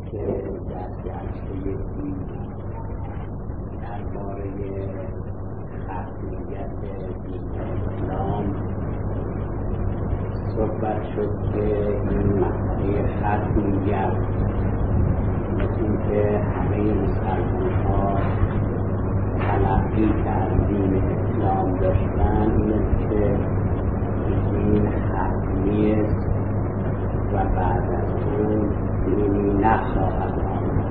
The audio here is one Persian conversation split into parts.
که در جلسه یکی درباره ختمیت دین اسلام صحبت شد که این مسئله ختمیت مثل اینکه همه مسلمان ها تلقی که از دین اسلام داشتن این است که دین ختمی است و بعد از اون دینی نخواهد آمد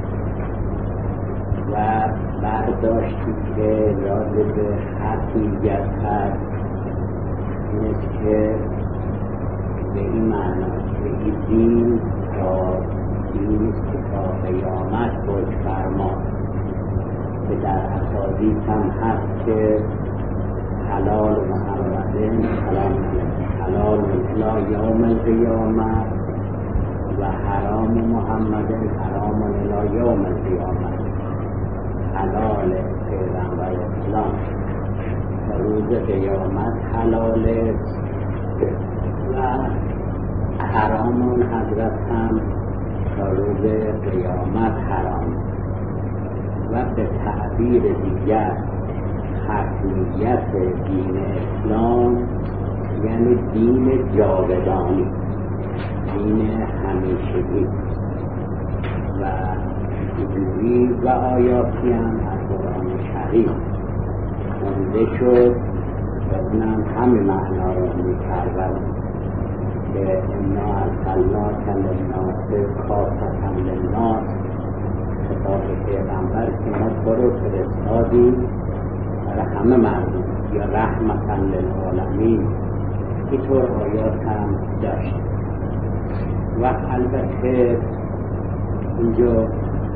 و برداشتی که راجع به ختمیت هست این است که به این معنا که این دین دینی است که تا قیامت حکم فرماست که در احادیث هم هست که حلال محمد حلال الی یوم القیامه و حرام محمد حرام الی یوم القیامه. حلال پیغمبر اسلام تا روز قیامت حلال است و حرام حضرت هم تا روز قیامت حرام. و به تعبیر دیگر ختمیت دین اسلام یعنی دین جاودانی، دین همیشگی و حضوری و آیاتی هم از قرآن شریف خونده شد و اونم همه معنا رو می‌کردن که انا ارسلناک للناس کافة للناس، خطاب پیغمبر که ما تو رو فرستادیم برای همه مردم یا رحمتا للعالمین. اینطور آیات هم داشت و البته اینجا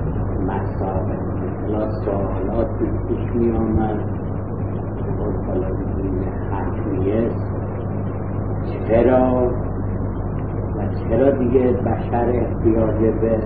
مثلا سوالاتی پیش می آمد که دین حتمی است، چرا دیگه بشر احتیاج به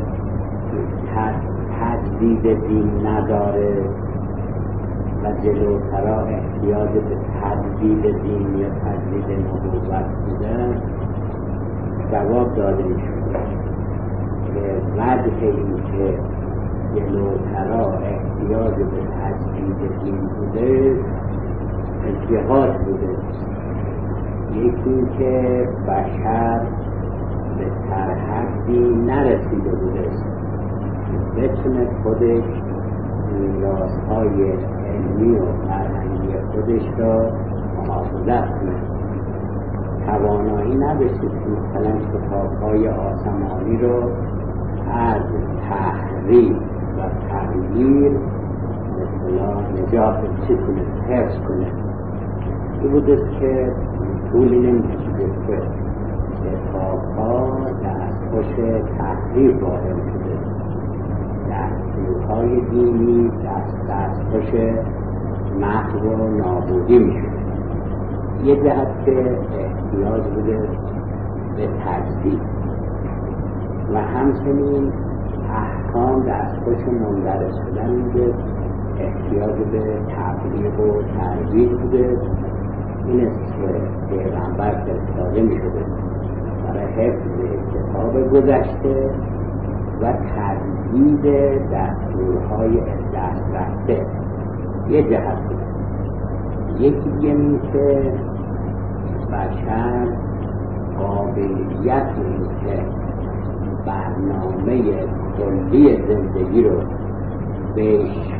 تجدید دین نداره و جلوترا احتیاج به تجدید دین یا تجدید نبوت بوده. جواب داده میشود که وجه این که جلوترا احتیاج به تجدید دین بوده انتقاد بوده. یکی این که بشر به حدی نرسیده بوده بتونه خودش میراث‌های علمی و فرهنگی خودش را محافظت کنه. توانایی نداشته که مثلا کتاب‌های آسمانی رو از تحریف و تغییر مثلا نجات حفظ کنه. این بوده که طولی نمی‌کشیده که کتاب‌ها دستخوش تحریف واقع شده، دستورهای دینی دستخوش محو و نابودی میشده. یه جهت که احتیاج بوده به تجدید و همچنین احکام دستخوش مندرس شدن بوده، احتیاج به تبلیغ و ترویج بوده. این است که پیغمبر فرستاده میشده برای حفظ کتاب گذشته و تجدید دستورهای دست رفته. یه جهت بود. یکی دیگه این که بشر قابلیت این که برنامه کلی زندگی رو بهش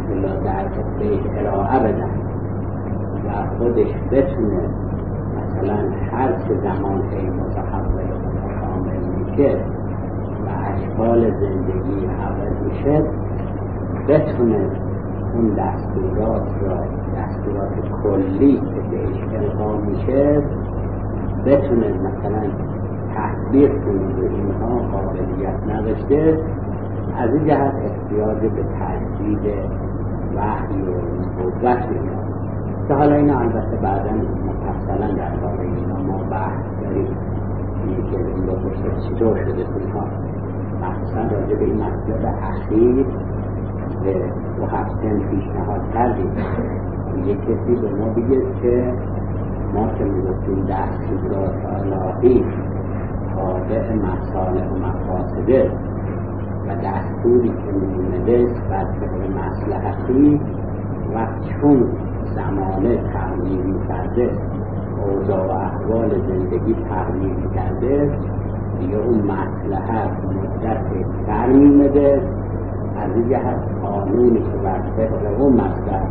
ارائه بدن و خودش بتونه مثلا هر چه زمان که متحول و متکامل میشه و اشکال زندگی عوض میشه بتونه اون دستورات کلی که بهش القا میشه بتونه مثلا تطبیق کنه و اینها قابلیت نداشته. از این جهت احتیاج به تجدید وحی و نبوت میاد که حالا اینا البته بعدا مفصلا در باره اینا ما بحث داریم که این رو پشت چطور شده اینها مخصوصا راجع به این مطلب اخیر و هفته پیشنهاد کردیم. یه کسی به ما بگه که ما که میگفتیم دستورات الهی تابع مصالح و مقاصده و دستوری که می‌آمده بر طبق مصلحتی و چون زمانه تغییر می‌کرده، اوضاع و احوال زندگی تغییر می‌کرده، دیگه اون مصلحت مدت کمتر می‌آمده. از این جهت قانونی که بر طبق اون مصلحت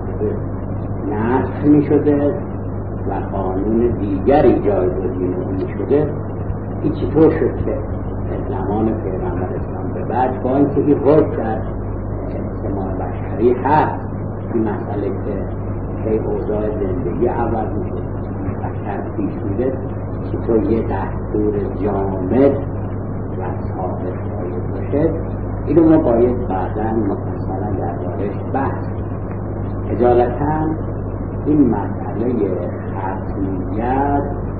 نسخ می‌شده و قانون دیگری جایگزین اون شده. این چطور شد که زمان پیغمبر اسلام به بعد با اینکه این حکم در اجتماع بشری هست، این مسئله که هی اوضاع زندگی عوض میشه، بشر پیش میره، چطور یه دستور جامد و ثابت باید باشه، اینو ما باید بعداً مفصلا دربارش بحث. اجالتاً این مسئله ختمیت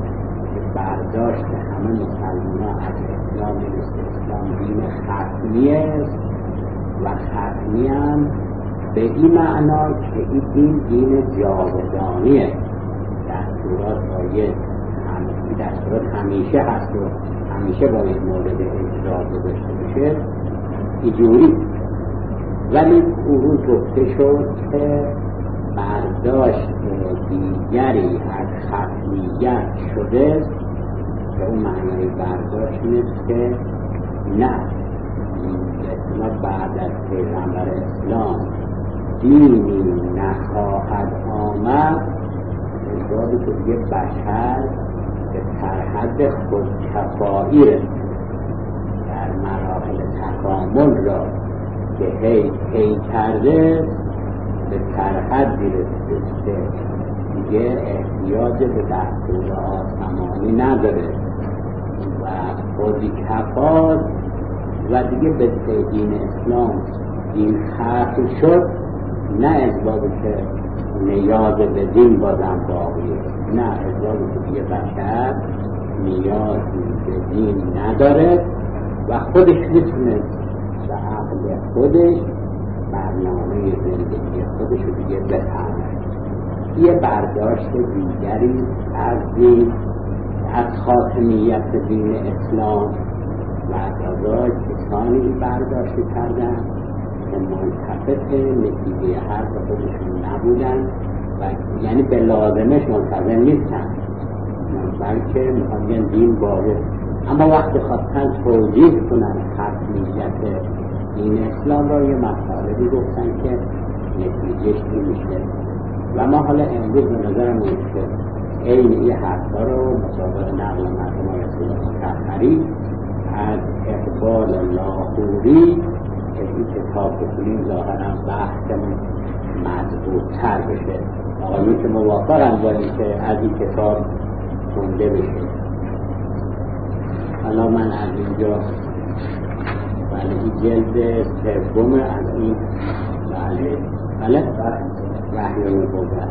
برداشت همه مسلمان از اسلام نیست. اسلام دین ختمی است و ختمی هم به این معنا که این دین جاودانیه. دستورات باید دستورات همیشه هست و همیشه باید مورد اجرا گذاشته بشه اینجوری. ولی اون گفته شد که برداشت دیگری از ختمیت شده که اون معنی برداشت نیست که نه اسلام بعد از پیغمبر اسلام دینی نخواهد آمد، انگاری که دیگه بشر به سرحد خودکفایی در مراحل تکامل را که هی کرده به سرحدی رسیده دیگه احتیاج به دستور آسمانی نداره و خودی کفاست و دیگه به دین اسلام دین ختم شد. نه اجباری که نیاز به دین بازم باقیه، نه اجباری که دیگه بشر نیازی به دین نداره و خودش میتونه به عقل خودش برنامه زندگی خودش رو دیگه بفهمه. یه برداشت دیگری از دین، از خاتمیت دین اسلام و از کسانی برداشت کردن که منتفق نتیجه حرف خودشون نبودن و یعنی به لازمش منتظر نیستن، بلکه میخوان دین باید، اما وقتی خواستن توجیه کنن خاتمیت دین اسلام را یه مطالبی گفتن که نتیجهش این میشه و ما حالا امروز به نظرم که این یه حرفا رو مطابق نقل مرحوم رسول مطهری از اقبال لاهوری که این کتاب بکنیم ظاهرا بحثمون مضبوط‌تر بشه. آقایون که موافقن با اینکه از این کتاب خونده بشه. حالا من از اینجا این جلد سوم از این بله وحی النبوت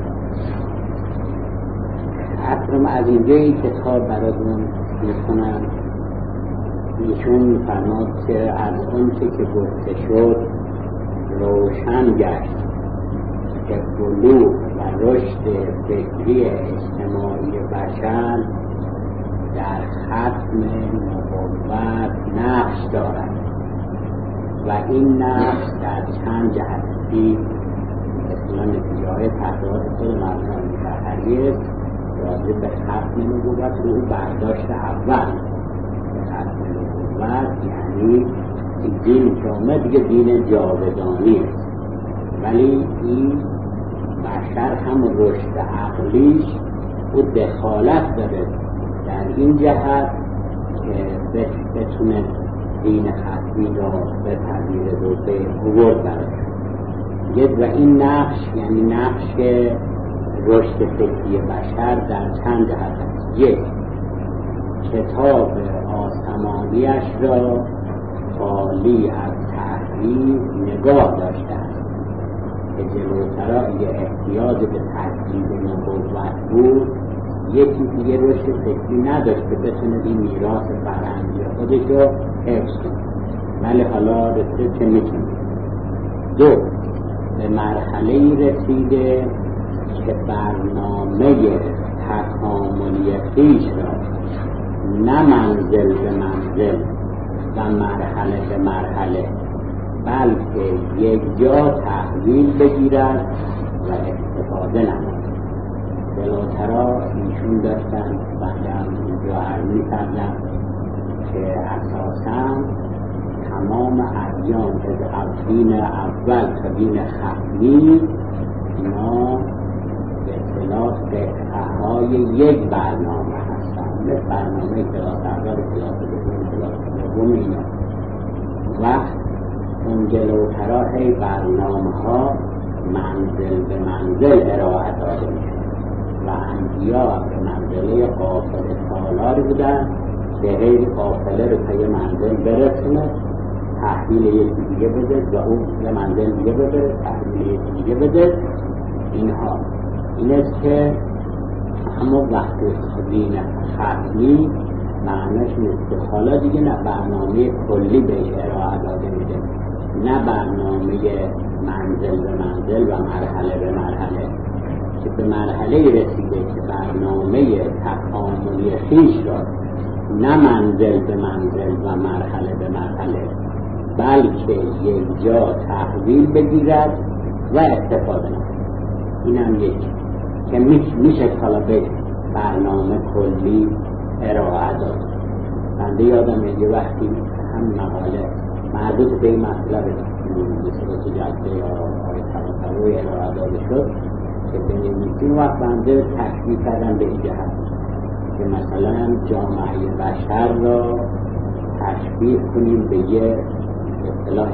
اصلا از اینجا این کتاب براتون میخونم. ایشون میفرماد که از اون چه که گفته شد روشن گشت که بلوغ و رشد فکری اجتماعی بشر در ختم نبوت نقش دارد و این نقش در چند جهتی مثلا نتیجه‌های تحقیقات خود مرحوم مطهری است راجع به ختم نبوت رو برداشت اول. ختم نبوت یعنی دین که اومد دیگه دین جاودانی است، ولی این بشر هم رشد عقلیش و دخالت داره در این جهت که بتونه دین ختمی را بپذیره و به عبور برده. و این نقش یعنی نقش رشد فکری بشر در چند جهت است. یک، کتاب آسمانیش را خالی از تحریف نگاه داشته است که جلوتر اگه احتیاج به تجدید نبوت بود یکی دیگه رشد فکری نداشت که بتونه این میراث فرهنگی خودش رو حفظ کنه، ولی حالا رسید که میتونه. دو، به مرحله‌ای رسیده که برنامه تکاملی خویش را نه منزل به منزل و مرحله به مرحله بلکه یک جا تحویل بگیرد و استفاده نماید. جلوترا ایشون داشتن بعدم اینجا عرض می‌کردم که اساساً تمام ادیان از دین اول تا دین ختمی اینا به اصطلاح قطعه‌های یک برنامه هستند، مثل برنامه کلاس اول، کلاس دوم، کلاس سوم اینا. وقت اون جلوترا هی برنامه‌ها منزل به منزل ارائه داده میشه و انبیا به منزله قافله سالار بودن به غیر قافله رو تا یه منزل برسونه، تحویل یکی دیگه بده و اون یه منزل دیگه بده، تحویل یکی دیگه بده. اینها این است که اما وقتی دین ختمی معنیش نیست که حالا دیگه نه برنامه کلی بهش ارائه داده میده، نه برنامه منزل به منزل و مرحله به مرحله، که به مرحله رسیده که برنامه تکاملی خویش را نه منزل به منزل و مرحله به مرحله بلکه یک جا تحویل بگیرد و استفاده نماید. این هم یکی که میشه حالا به برنامه کلی ارائه داد. بنده یادم یه وقتی هم مقاله مربوط به این مطلب به صورت جلسه یا آقای طباطبایی ارائه داده شد که بنویسیم، وقت بنده تشبیه کردم به این جهت که مثلا جامعه بشر را تشبیه کنیم به یه اصطلاح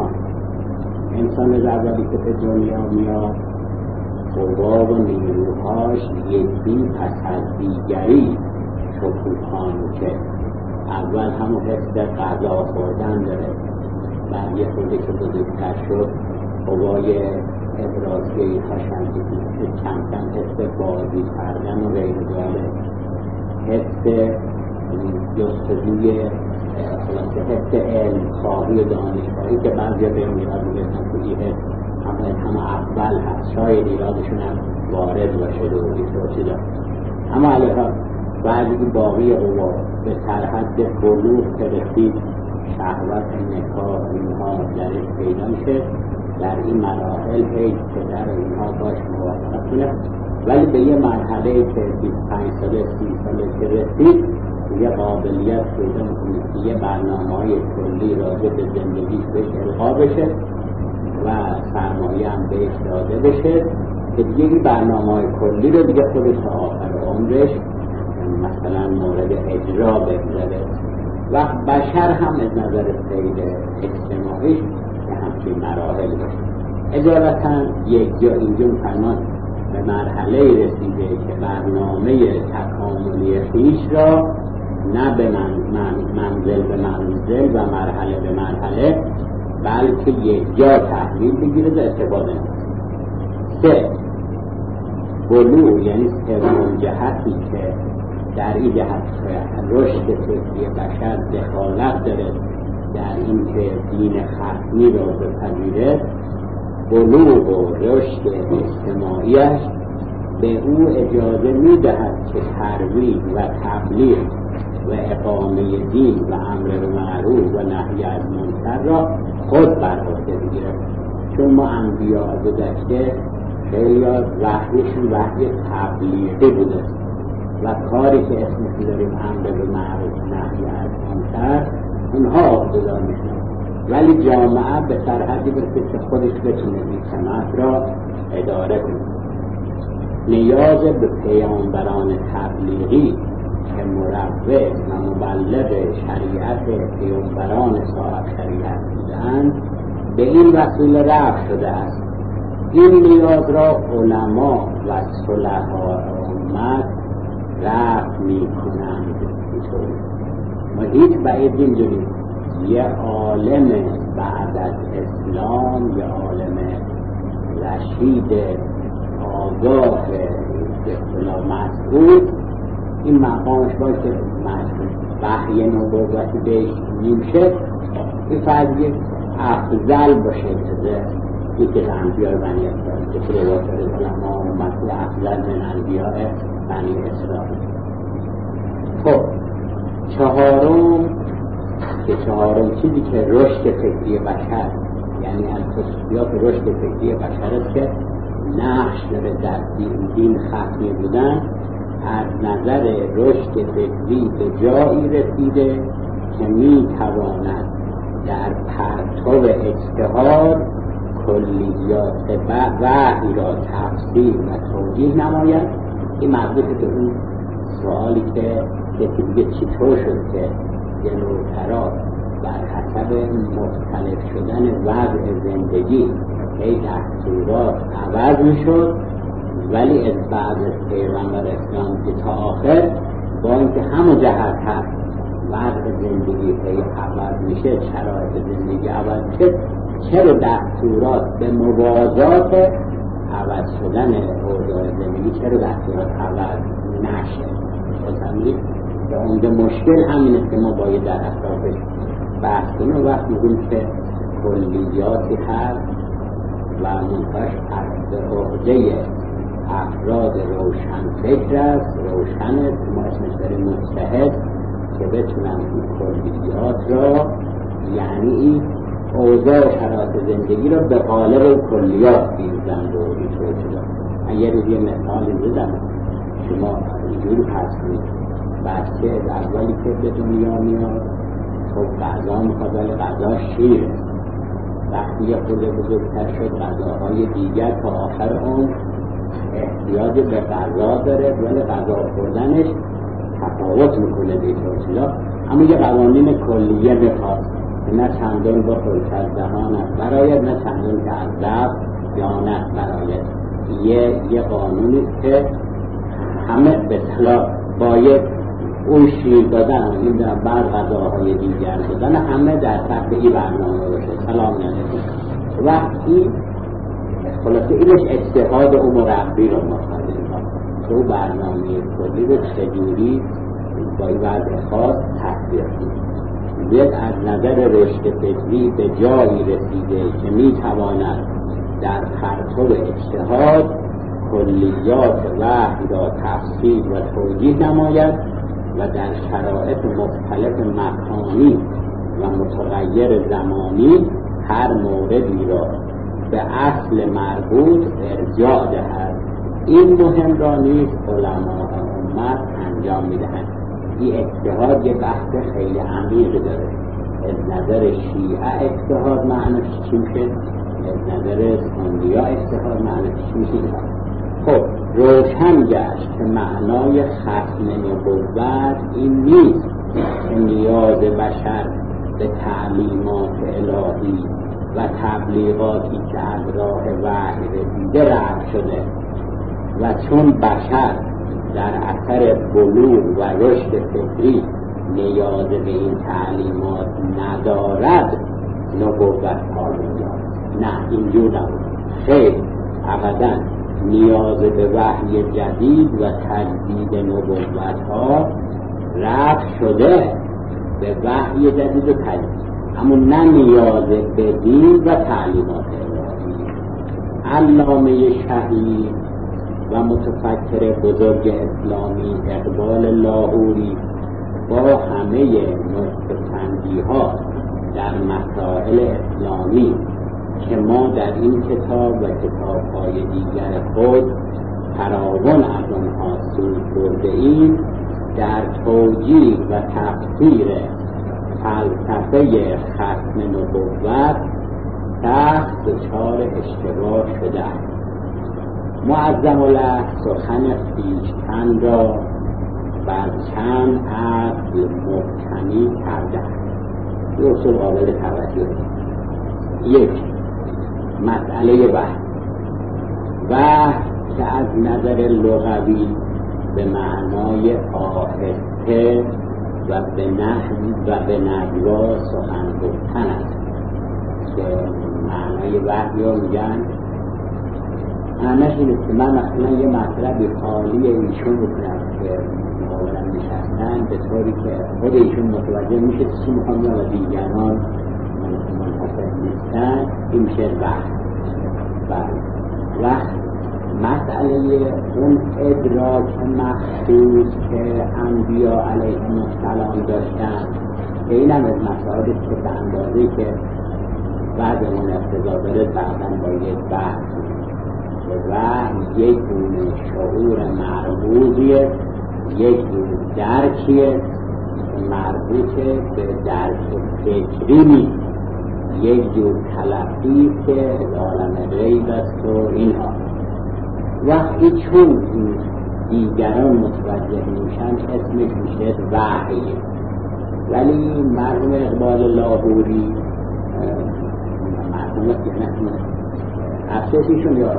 انسان اولی که به دنیا میاد قوا و نیروهاش یکی پس از دیگری شکوفان که اول همون حس غذا خوردن داره، بعد یه خورده که بزرگتر شد قوای ابرازی هاشم که کم کم حس بازی کردن و غیر ذالک، حس جستجوی حس علم خواهی و دانشگاهی که بعضی به میراد میگفتن که این حس هم اول هست، شاید ایرادشون هم وارد باشه و این چیزا، اما علیها بعضی که باقی قوا به سرحد بلوغ که رسید شهوت نکاح اینها درش پیدا میشه، در این مراحل هیچ پدر اینها باش موافقت کنه، ولی به یه مرحله که 25 ساله 30 ساله که رسید یه قابلیت پیدا میکنه که یه برنامه‌های کلی راجع به زندگیش بهش القا بشه و سرمایه هم بهش داده بشه که دیگه برنامه‌های کلی رو دیگه خودش تا آخر عمرش مثلا مورد اجرا بگذاره و بشر هم از نظر سیر اجتماعیش به همچین مراحل باشه. اجالتا یک جا اینجا فرمان به مرحله رسیده که برنامه تکاملی خویش را نه به منزل به منزل و مرحله به مرحله بلکه یک جا تحویل بگیره و استفاده نماید. 3. بلوغ یعنی سومین جهتی که در این جهت رشد فکری بشر دخالت داره در این که دین ختمی را بپذیره، بلوغ و رشد اجتماعیش به او اجازه میدهد که ترویج و تبلیغ و اقامه دین و امر بالمعروف و نهی از منکر را خود بر عهده بگیره. چون ما انبیا گذشته خیلی وحیشون وحی تبلیغی بوده و کاری که اسمش داریم امر بالمعروف نهی از منکر اونها عهده‌دار میشن، ولی جامعه به سرحدی برسه که خودش بتونه این سمت را اداره کنه. نیاز به پیامبران تبلیغی که مروج و مبلغ شریعت پیامبران صاحب شریعت بودند به این وسیله رفع شده است. این نیاز را علما و صلحاء امت رفع می کنند. ما هیچ بعید اینجوری یه عالم بعد از اسلام، یه عالم رشید آگاه اصطلاح مسئول این مقامش باشه وحی نبوتی بهش میشه، این فرضیه افضل باشه این که انبیاء بنی اسرائیل که روایت علما و مسئول افضل من انبیاء بنی اسرائیل. خب چهارم چیزی که رشد فکری بشر یعنی از خصوصیات رشد فکری بشر است که نقش داره در این ختمی بودن. از نظر رشد فکری به جایی رسیده که میتواند در پرتو اجتهاد کلیات وحی را تفسیر و توضیح نماید. این مربوط به اون سوالی که دیگه چطور شد که جلوترا بر حسب مختلف شدن وضع زندگی ای دستورات عوض میشد، ولی از بعد از پیغمبر اسلام که تا آخر با اینکه همه جهت هست وضع زندگی ای عوض میشه، شرایط زندگی عوض میشه، چرا دستورات به موازات عوض شدن اوضاع زندگی چرا دستورات عوض نشه؟ بسامید که اونجا مشکل همینه که ما باید در اطرافش بحث کنیم. و وقت میگیم که کلیاتی هست و منتاش به عهده افراد روشن فکر است، روشن است، ما اسمش داریم مجتهد، که بتونن این کلیات را، یعنی این اوضاع و شرایط زندگی را به قالب کلیات بیزند و اینطور شده. من یه روز یه مثالی زدم، شما اینجوری پس کنید بچه اولی که به دنیا میاد خب غذا میخواد، ولی غذا شیره. وقتی یه خود بزرگتر شد غذاهای دیگر تا آخر اون احتیاج به غذا داره، ولی غذا خوردنش تفاوت میکنه دیگر چیزا. اما یه قوانین کلیه میخواد که نه چندان بخور که از دهانت برآید، نه چندان که از لب جانت برآید. یه قانونی که همه به اصطلاح باید اون شیر دادن، این در بعض غذاهای دیگر دادن، همه در تحت این برنامه باشه. سلام علیکم. وقتی خلاصه اینش اجتهاد و مربی رو مخاطب تو برنامه کلی رو چجوری با این وضع خاص تطبیق کنید. از نظر رشد فکری به جایی رسیده که میتواند در پرتو اجتهاد کلیات وحی را تفسیر و توضیح نماید و در شرایط مختلف مکانی و متغیر زمانی هر موردی را به اصل مربوط ارجاع دهد. این مهم را نیز علماء امت انجام میدهند. این اجتهاد یه بحث خیلی عمیق داره. از نظر شیعه اجتهاد معنیش چی میشه؟ از نظر سنی‌ها اجتهاد معنیش چی میشه؟ خب روشن گشت که معنای ختم نبوت این نیست که نیاز بشر به تعلیمات الهی و تبلیغاتی که از راه وحی رسیده رفع شده و چون بشر در اثر بلوغ و رشد فکری نیاز به این تعلیمات ندارد نبوت حالی نه، اینجور نبود. خیر، ابداً نیاز به وحی جدید و تجدید نبوت ها رفع شده به وحی جدید و تجدید، اما نه نیاز به دین و تعلیمات الهی. علامه شهید و متفکر بزرگ اسلامی اقبال لاهوری با همه نکته‌سنجی ها در مسائل اسلامی که ما در این کتاب و کتاب‌های دیگر خود فراوان از آنها سود برده‌ایم، در توجیه و تفسیر فلسفه ختم نبوت سخت دچار اشتباه شده است. معظم الله سخن خویشتن را بر چند اصل مبتنی کرده است. این اصول قابل توجه است. یک، مسئله وحی که از نظر لغوی به معنای آهسته و به نجوا سخن گفتن است که معنای وحی رو میگن. معنیش اینه که من مثلا یه مطلبی خالی ایشون بکنم که مقابلم نشستن به طوری که خود ایشون متوجه میشه چی میخوام و دیگران منتفع نیستن، این میشه و مسئله اون ادراک مخصوص که انبیا علیهم السلام داشتن، این هم از مسائل که به اندازه‌ای که بعد اون اقتضا داره بعدا با یک بحث و یک گونه شعور مربوطیه، یک گونه درکیه مربوطه به درک فکری نیست، یک جور تلقی که عالم غیب است و اینها. وقتی چون دیگران متوجه میشن اسمش میشه وحی. ولی مرحوم اقبال لاهوری، مرحوم افسوسیشون یا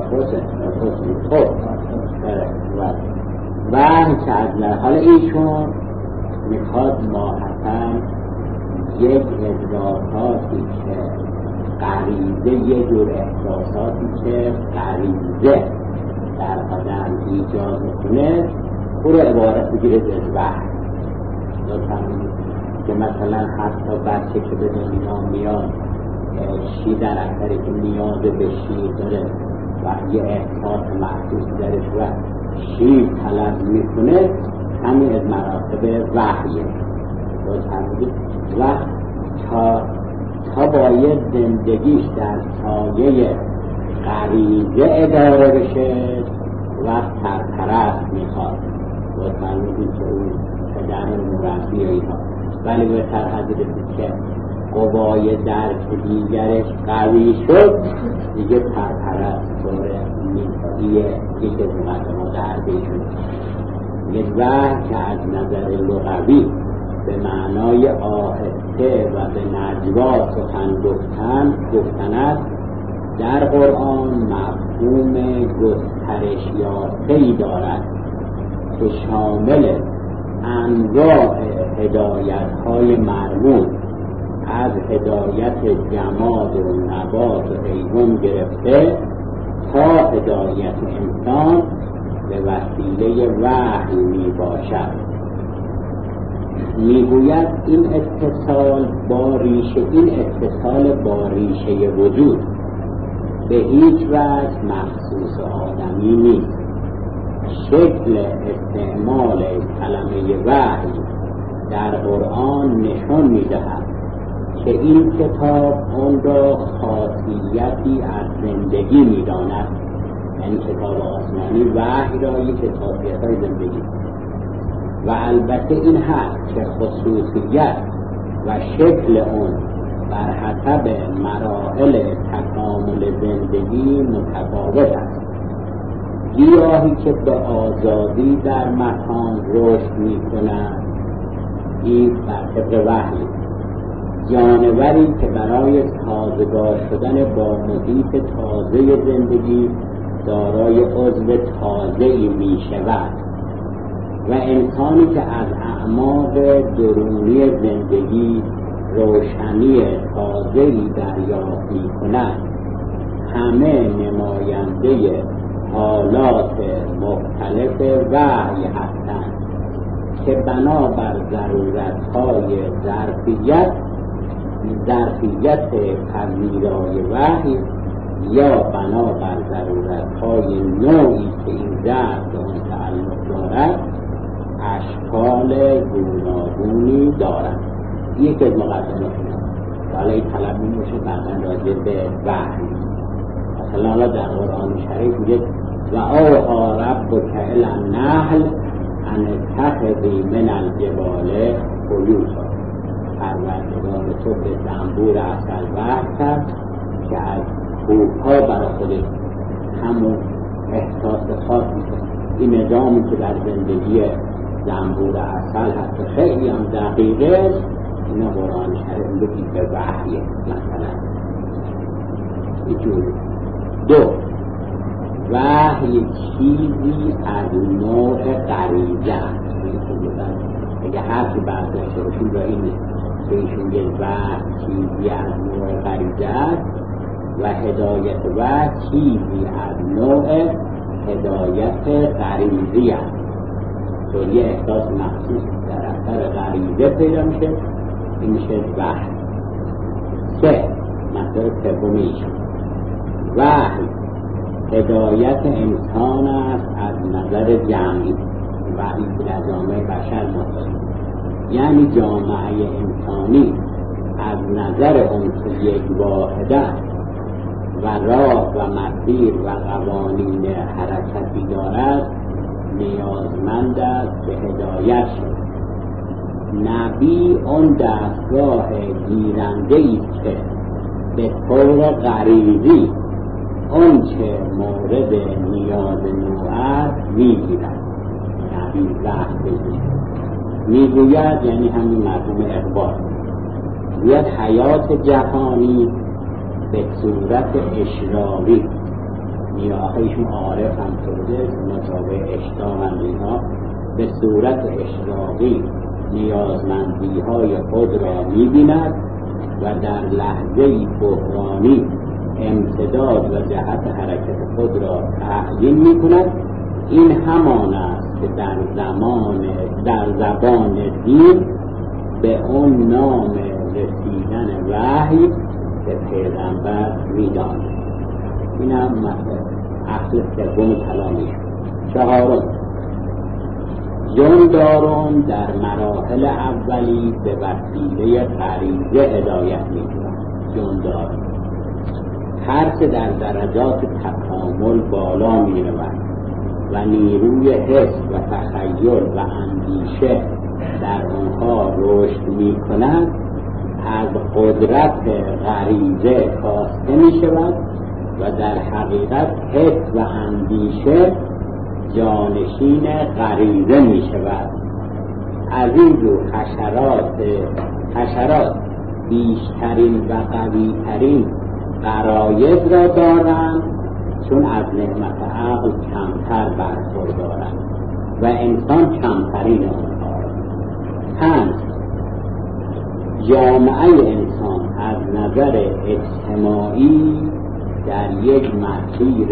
وحی که از حالا ایشون میخواد ماهتن یک ادراکاتی که غریزه، یک جور احساساتی که غریزه در آدم ایجاد میکنه او رو عبارت بگیره از وحی. که مثلا حتی بچه که به دنیا میاد شیر در اثری که نیاز به شیر داره و یه احساس محسوس درش و شیر طلب میکنه، همین از مراتب وحیه. و تا باید زندگیش در سایه غریزه اداره بشه و سرپرست میخواد و فرمودید که اون پدر مربی اینها، ولی به سرحد رسید که قوای درک دیگرش قوی شد دیگه سرپرست طوره یک از مقدمات دربی شد. یه وحی که از نظر لغوی به معنای آهسته و به نجوا سخن گفتن است، در قرآن مفهوم گسترش یافته‌ای دارد که شامل انواع هدایت‌های مرموز از هدایت جماد و نبات و حیوان گرفته تا هدایت انسان به وسیله وحی می باشد. میگوید این اتصال با ریشه وجود به هیچ وجه مخصوص آدمی نیست. شکل استعمال کلمه وحی در قرآن نشان می‌دهد که این کتاب اون را خاصیتی از زندگی می‌داند. یعنی کتاب آسمانی وحی را یک خاصیت‌های زندگی، و البته این هست که خصوصیت و شکل اون بر حسب مراحل تکامل زندگی متفاوت است. گیاهی که به آزادی در مکان رشد می‌کند این بر طبق وحی، جانوری که برای سازگار شدن با محیط تازه زندگی دارای عضو تازه‌ای می‌شود، و انسانی که از اعماق درونی زندگی روشنی تازه‌ای دریافت می‌کند، همه نماینده حالات مختلف وحی هستند که بنابر ضرورت‌های ظرفیت پذیرای وحی یا بنابر ضرورت‌های نوعی که این ظرف به آن تعلق دارد اشکال گوناگونی دارد. یک از مقدمات حالا این طلب میشه بعدا راجع به وحی. مثلا در قرآن شریف میگه و اوحی ربک الی النحل ان اتخذی من الجبال بیوتا. پروردگار تو به زنبور عسل وحی کرد که از کوه‌ها برای خودش همون احساس خاص میشه. این نظامی که در زندگی زنبور عسل حتی خیلی هم دقیقه، اینا قرآن شریف میگه به وحی. مثلا اینجوری دو، وحی چیزی از نوع غریزه است. اگه حرفی برداشته باشیم با این که ایشون یه وحی چیزی از نوع غریزه است و هدایت وحی چیزی از نوع هدایت غریزی است. تو یه احساس مخصوص در اثر غریزه پیدا میشه، این میشه وحی. سه، مطلب سومیش وحی هدایت انسان است از نظر جمعی. وحی در جامعه بشر مطلب، یعنی جامعه انسانی از نظر اون که یک واحده و راه و مسیر و قوانین حرکتی دارد نیازمند است به هدایت شد. نبی اون دستگاه گیرنده است که به طور غریزی اون که مورد نیاز نوع است میگیرد. نبی وحی میگوید، یعنی همین مفهوم اخبار، گوید حیات جهانی به صورت اشراقی، نیاخیشون عارف هم شده مطابق اشتاق هم اینها، به صورت اشراقی نیازمندی های خود را می‌بیند و در لحظه بحرانی امتداد و جهت حرکت خود را تعیین می‌کند. این همان است که در زبان دین به اون نام رسیدن وحی به پیغمبر می‌دانند. این هم اصل سوم کلامی. چهارم، جنداران در مراحل اولی به وسیله غریزه هدایت می‌شوند. جندار هر که در درجات تکامل بالا می‌روند و نیروی حس و تخیل و اندیشه در آنها رشد می‌کند، از قدرت غریزه کاسته می‌شود و در حقیقت حس و اندیشه جانشین غریزه می شود. از این رو حشرات بیشترین و قویترین غرایز را دارند، چون از نعمت عقل کمتر برخوردارند و انسان کمترین آنها. 5. جامعه انسان از نظر اجتماعی در یک مسیر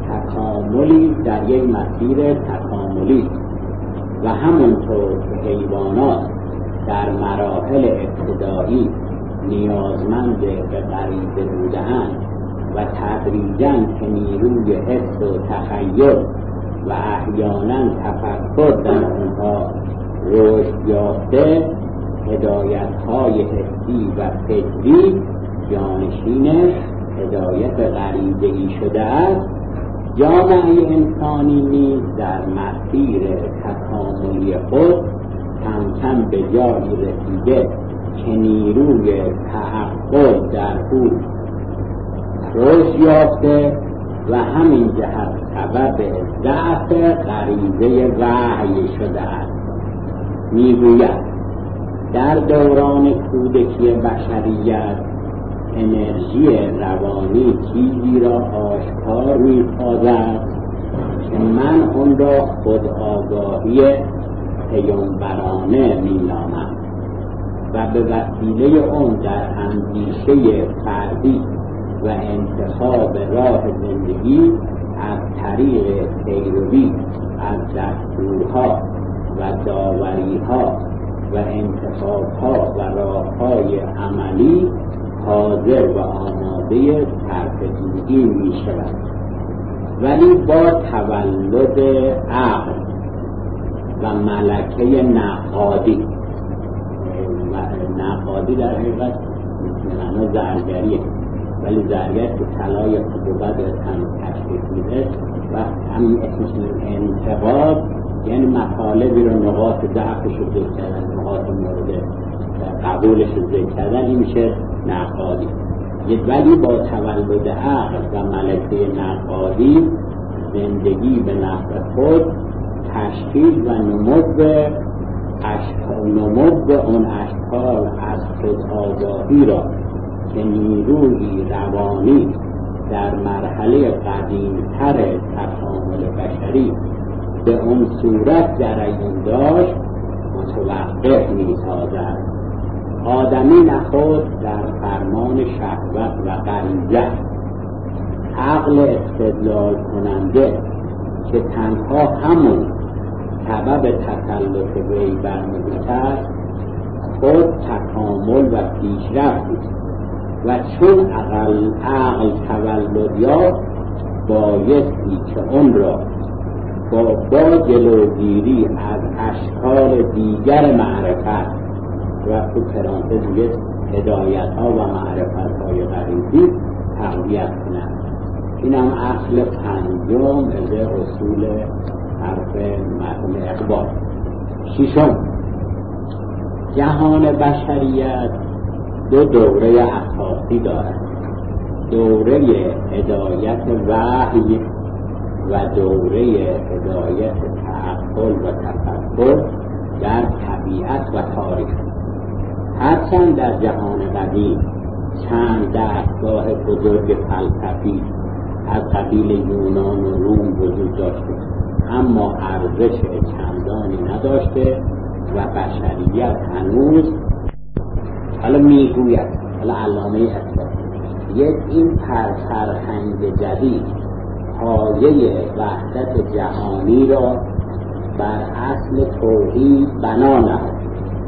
تکاملی و همونطور که حیوانات در مراحل ابتدایی نیازمند به غریزه بودند و تدریجاً که نیروی حس و تخیل و احیانا تفکر در آنها رشد یافته، هدایت‌های حسی و فکری جانشین هدایت غریزه‌ای شده است. جامعه انسانی نیز در مسیر تکاملی خود کم کم به جایی رسیده که نیروی تعقل در او رشد یافته و همین جهت سبب ضعف غریزه وحی شده است. میگوید در دوران کودکی بشریت انرژی روانی چیزی را آشکار می‌سازد که من آن را خودآگاهی پیامبرانه می‌نامم و به وسیله آن در اندیشه فردی و انتخاب راه زندگی از طریق پیروی از دستورها و داوریها و انتخابها و راههای عملی حاضر و آماده طرف‌جویی می شود. ولی با تولد عقل و ملکه نقادی در حقیقت معنی زرگریه، ولی زرگر که طلای خوب و بد هم تشخیص میده و همین اسمش انتقاد، یعنی مطالبی رو نقاط ضعفش رو ذکر کردن، نقاط مورد قبولش رو ذکر کردن، این میشه نقادی. ولی با تولد عقل و ملکه نقادی زندگی به نفع خود تشکیل و نمو اون اشکال از خودآگاهی را که نیروی روانی در مرحله قدیمتر تکامل بشری به اون صورت جریان داشت متوقف می‌سازد. آدمی نخست در فرمان شهوت و غریزه، عقل استدلال کننده که تنها همون سبب تسلط وی بر محیط است، خود تکامل و پیشرفت است و چون عقل تولد یافت بایستی که اون را با جلوگیری از اشکال دیگر معرفت و تو پرانتز میگه هدایت ها و معرفت های غریبی تقویت کنند. این هم اصل پنجم از اصول حرف مرحوم اقبال. ششم، جهان بشریت دو دوره اساسی دارد: دوره هدایت وحی و دوره هدایت تعقل و تفکر در طبیعت و تاریخ. هرچند در جهان قدیم چند دستگاه بزرگ فلسفی از قبیل یونان و روم وجود داشته، اما ارزش چندانی نداشته و بشریت هنوز، حالا میگوید، حالا علامه اصلاح، این فرهنگ جدید پایه وحدت جهانی را بر اصل توحید بنا نهاد.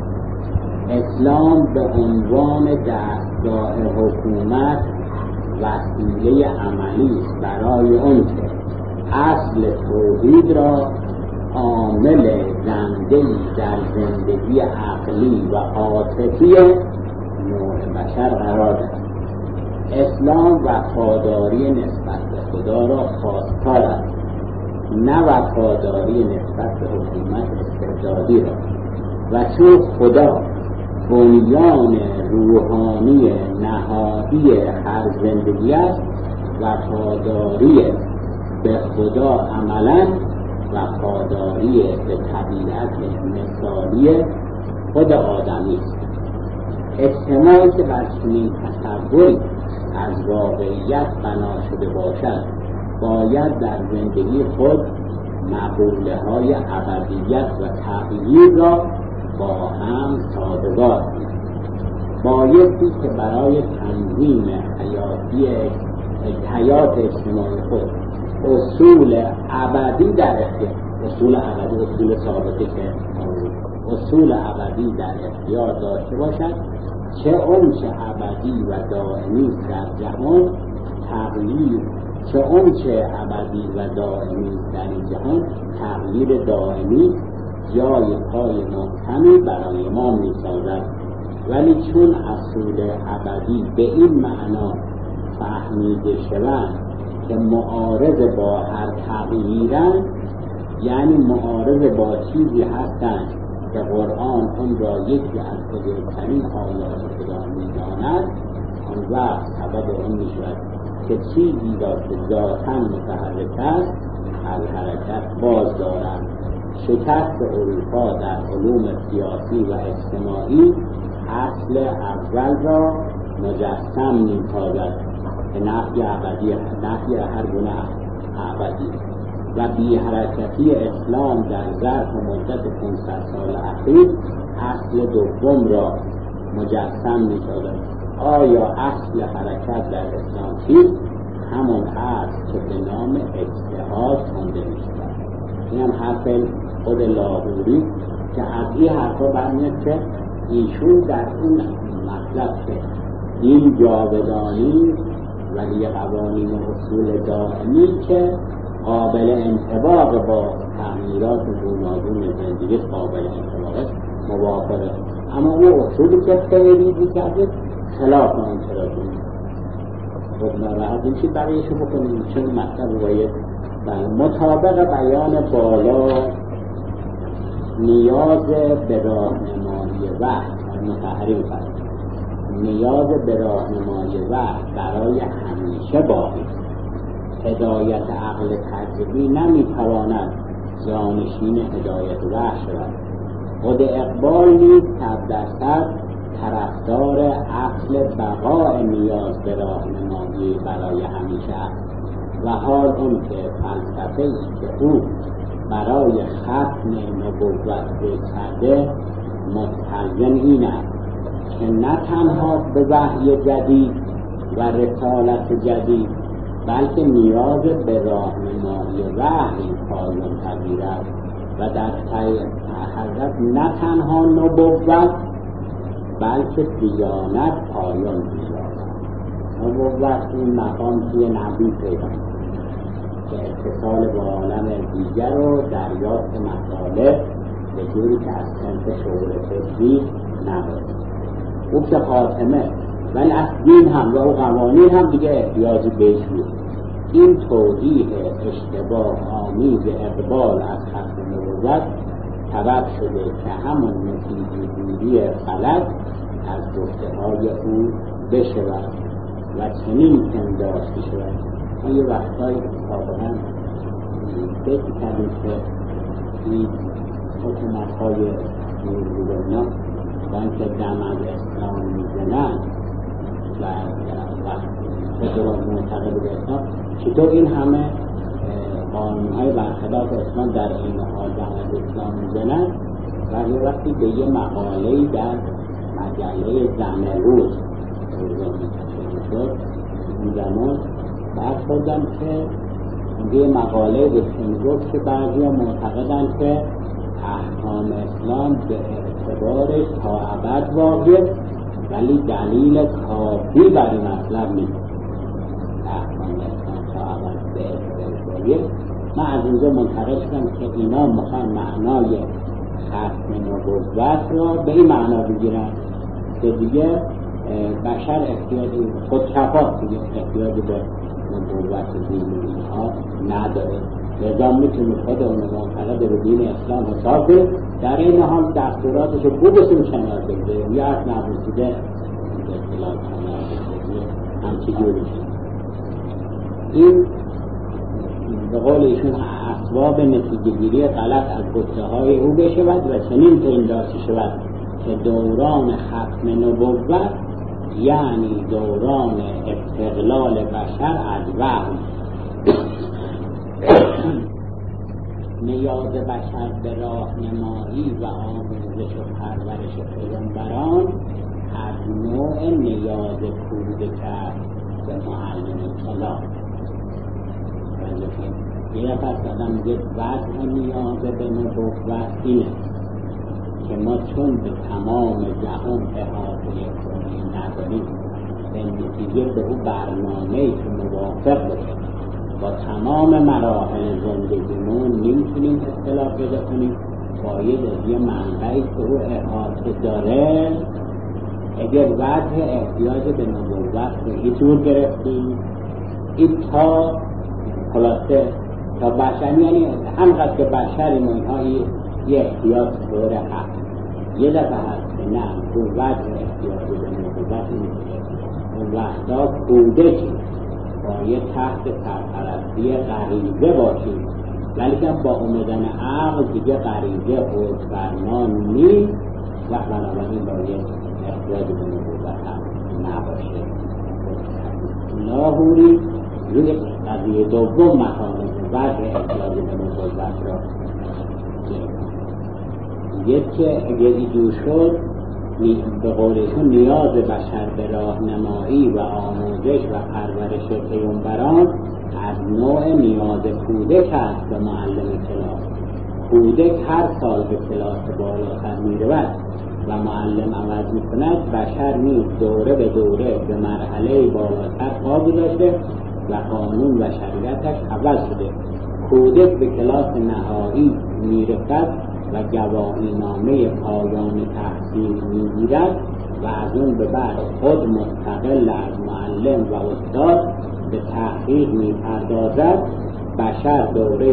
اسلام به عنوان دستگاه حکومت وسیله عملی است برای آنکه اصل توحید را عامل زنده‌ای در زندگی عقلی و عاطفی نوع بشر قرار دهد. اسلام وفاداری نسبت به خدا را خواستار است، نه وفاداری نسبت به حکومت استبدادی را. و چون خدا بنیان روحانی نهایی هر زندگی است، وفاداری به خدا عملاً وفاداری به طبیعت مثالی خود آدمی است. اجتماعی که بر چنین تصوری از واقعیت بنا شده باشد باید در زندگی خود مقوله های ابدیت و تغییر را با هم سازگار کند. بایستی که برای تنظیم حیات اجتماعی خود اصول ابدی در اختیار، اصول ابدی، اصول ثابتی که اصول ابدی در اختیار داشته باشد، چه اونچه ابدی و دائمی در جهان تغییر، چه اونچه ابدی و دائمی در این جهان تغییر دائمی جای پای محکمی برای ما می سازد. ولی چون اصول ابدی به این معنا فهمیده شوند که معارض با هر تغییرند، یعنی معارض با چیزی هستند که قرآن اون را یکی از بزرگترین آیات خدا می‌داند، آن وقت سبب اون می‌شود که چیزی را که ذاتاً متحرک است از حرکت باز دارد. شکست اروپا در علوم سیاسی و اجتماعی اصل اول را مجسم می‌سازد که نفی ابدی، نفی هر گونه ابدی، و بی حرکتی اسلام در ظرف مدت 500 سال اخیر اصل دوم را مجسم می‌سازد. آیا اصل حرکت در اسلام چیست؟ همون است که به نام اجتهاد خوانده می‌شود. این هم حرف خود لاهوری که از این حرفا برمیاد که ایشون در این مطلب که این جاودانی ولی قوانین و اصول دائمی که قابل انطباق با تغییرات گوناگون زندگی قابل انطباق است موافقه، اما اون اصولی که تغییری کرده خلاف اون تراجم خود ناراحت این چی برایشو بکنیم. چون مطلب باید مطابق بیان بالا نیاز به راهنمایی وحی متحریم فرد، نیاز به راهنمایی وحی برای همیشه باقی. هدایت عقل تجربی نمیتواند جانشین هدایت وحی شود. خود اقبال نیز 100% طرفدار اصل بقای نیاز به راهنمایی برای همیشه است و حال اون که فلسفه‌ای که او برای ختم نبوت کرده متعین این است که نه تنها به وحی جدید و رسالت جدید بلکه نیاز به راهنمایی وحی پایان پذیر است و در حقیقت نه تنها نبوت بلکه دیانت پایان می‌یابد. نبوت این مقام توی نبی پیدا که اتصال با عالم دیگر و دریافت مطالب به جوری که از سمت شعور فکری نبود. حکم خاتمه، ولی از دین هم و او قوانین هم دیگه احتیاجی بهش نیست. این توضیح اشتباه آمیز اقبال از ختم نبوت سبب شده که همون نتیجه گیری غلط از گفته‌های او بشود و چنین پنداشته شود. ما یه وقتایی سابقا فکر کردیم که این حکومت‌های نیروگنا با اینکه دم از اسلام میزنن و خود را معتقد به اسلام، چطور این همه قانون‌های برخلاف اسلام در این حال دم از اسلام میزنن. و یه وقتی به یه مقاله‌ای در مجله زن روز اون زمان بعد خوردم که یه مقاله بود که میگفت که بعضی ها معتقدن که احکام اسلام به اعتبارش تا ابد واقع، ولی دلیل کافی بر این مطلب نیست. احکام اسلام تا ابد به اعتبارش واقع. من از اینجا منتقل شدم که اینا میخوان معنای ختم نبوت را به این معنا بگیرن که دیگه بشر احتیاجی خود شفاست، دیگه احتیاجی به نبوت دین اینها نداره. لذا میتونی خود اون معتقد به دین اسلام حساب کنید، در این حال دستوراتش رو بوبسیم کنار بگذاریم یا از نبوسیده اطلاع کنار بگذاریم همچی جوری شد. این به قول ایشون اسباب نتیجه گیری غلط از گفته های او بشود و چنین پنداشته شود که دوران ختم نبوت یعنی دوران استقلال بشر از وهم، نیاز بشر به راهنمایی و آموزش و پرورش پیغمبران از نوع نیاز کودک به معلم کلام. یه پس آدم میگه وضع نیاز به نبوت اینه که ما چون به تمام جهان احاطه کنیم نداریم، به نتیجه به او برنامه‌ای که موافق باشه با تمام مراحل زندگیمون نمیتونیم اطلاع پیدا کنیم. باید از یه منبعی که او احاطه داره اگر وضع احتیاج به نبوت رو هیچ جور گرفتیم، این تا خلاصه تا بشر، یعنی همقدر که بشریم و اینها یه احتیاج داره هست. یه دفعه هست که نه تو وضع احتیاج به نبوت نیست، اون وقتا کودکی باید تحت سرپرستی غریزه باشیم، ولی که با اومدن عقل دیگه غریزه خود فرمان نیست و بنابراین باید احتیاج به نبوت هم نباشه. لاهوری روی قضیه دوم مطالب وضع احتیاج به نبوت را میگه که اگر ایجور شد به قولشون نیاز بشر به راهنمایی و آموزش و پرورش پیغمبران از نوع نیاز کودک است به معلم کلاس. کودک هر سال به کلاس بالاتر میرود و معلم عوض میکند، بشر نیز دوره به دوره به مرحله بالاتر پا گذاشته و قانون و شریعتش عوض شده. کودک به کلاس نهایی میرسد و گواهی نامه پایان تحصیل میگیرد و از اون به بعد خود مستقل از معلم و استاد به تحقیق میپردازد. بشر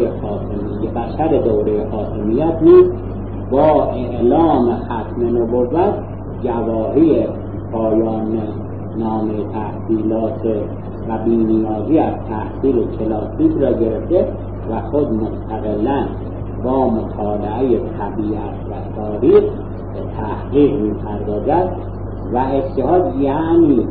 دوره خاتمیت نیست با اعلام ختم نبوت گواهی پایان نامه تحصیلات و بی‌نیازی از تحصیل کلاسیک را گرفته و خود مستقلاً با مطالعه طبیعت و تاریخ به تحقیق می‌پردازد و اجتهاد یعنی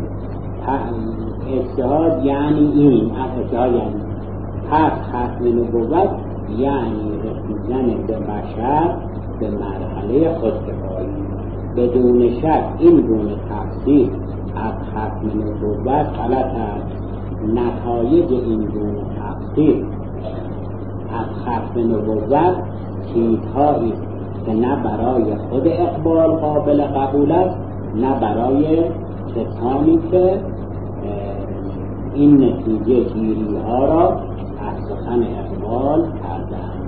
این پس ختم نبوت یعنی رسیدن به بشر به مرحله خودکفایی. بدون شک این گونه تفسیر از ختم نبوت غلط است. نتایج این گونه تفسیر از ختم نبوت چیزهایی که نه برای خود اقبال قابل قبول است نه برای کسانی که این نتیجه گیری ها را از سخن اقبال کردند.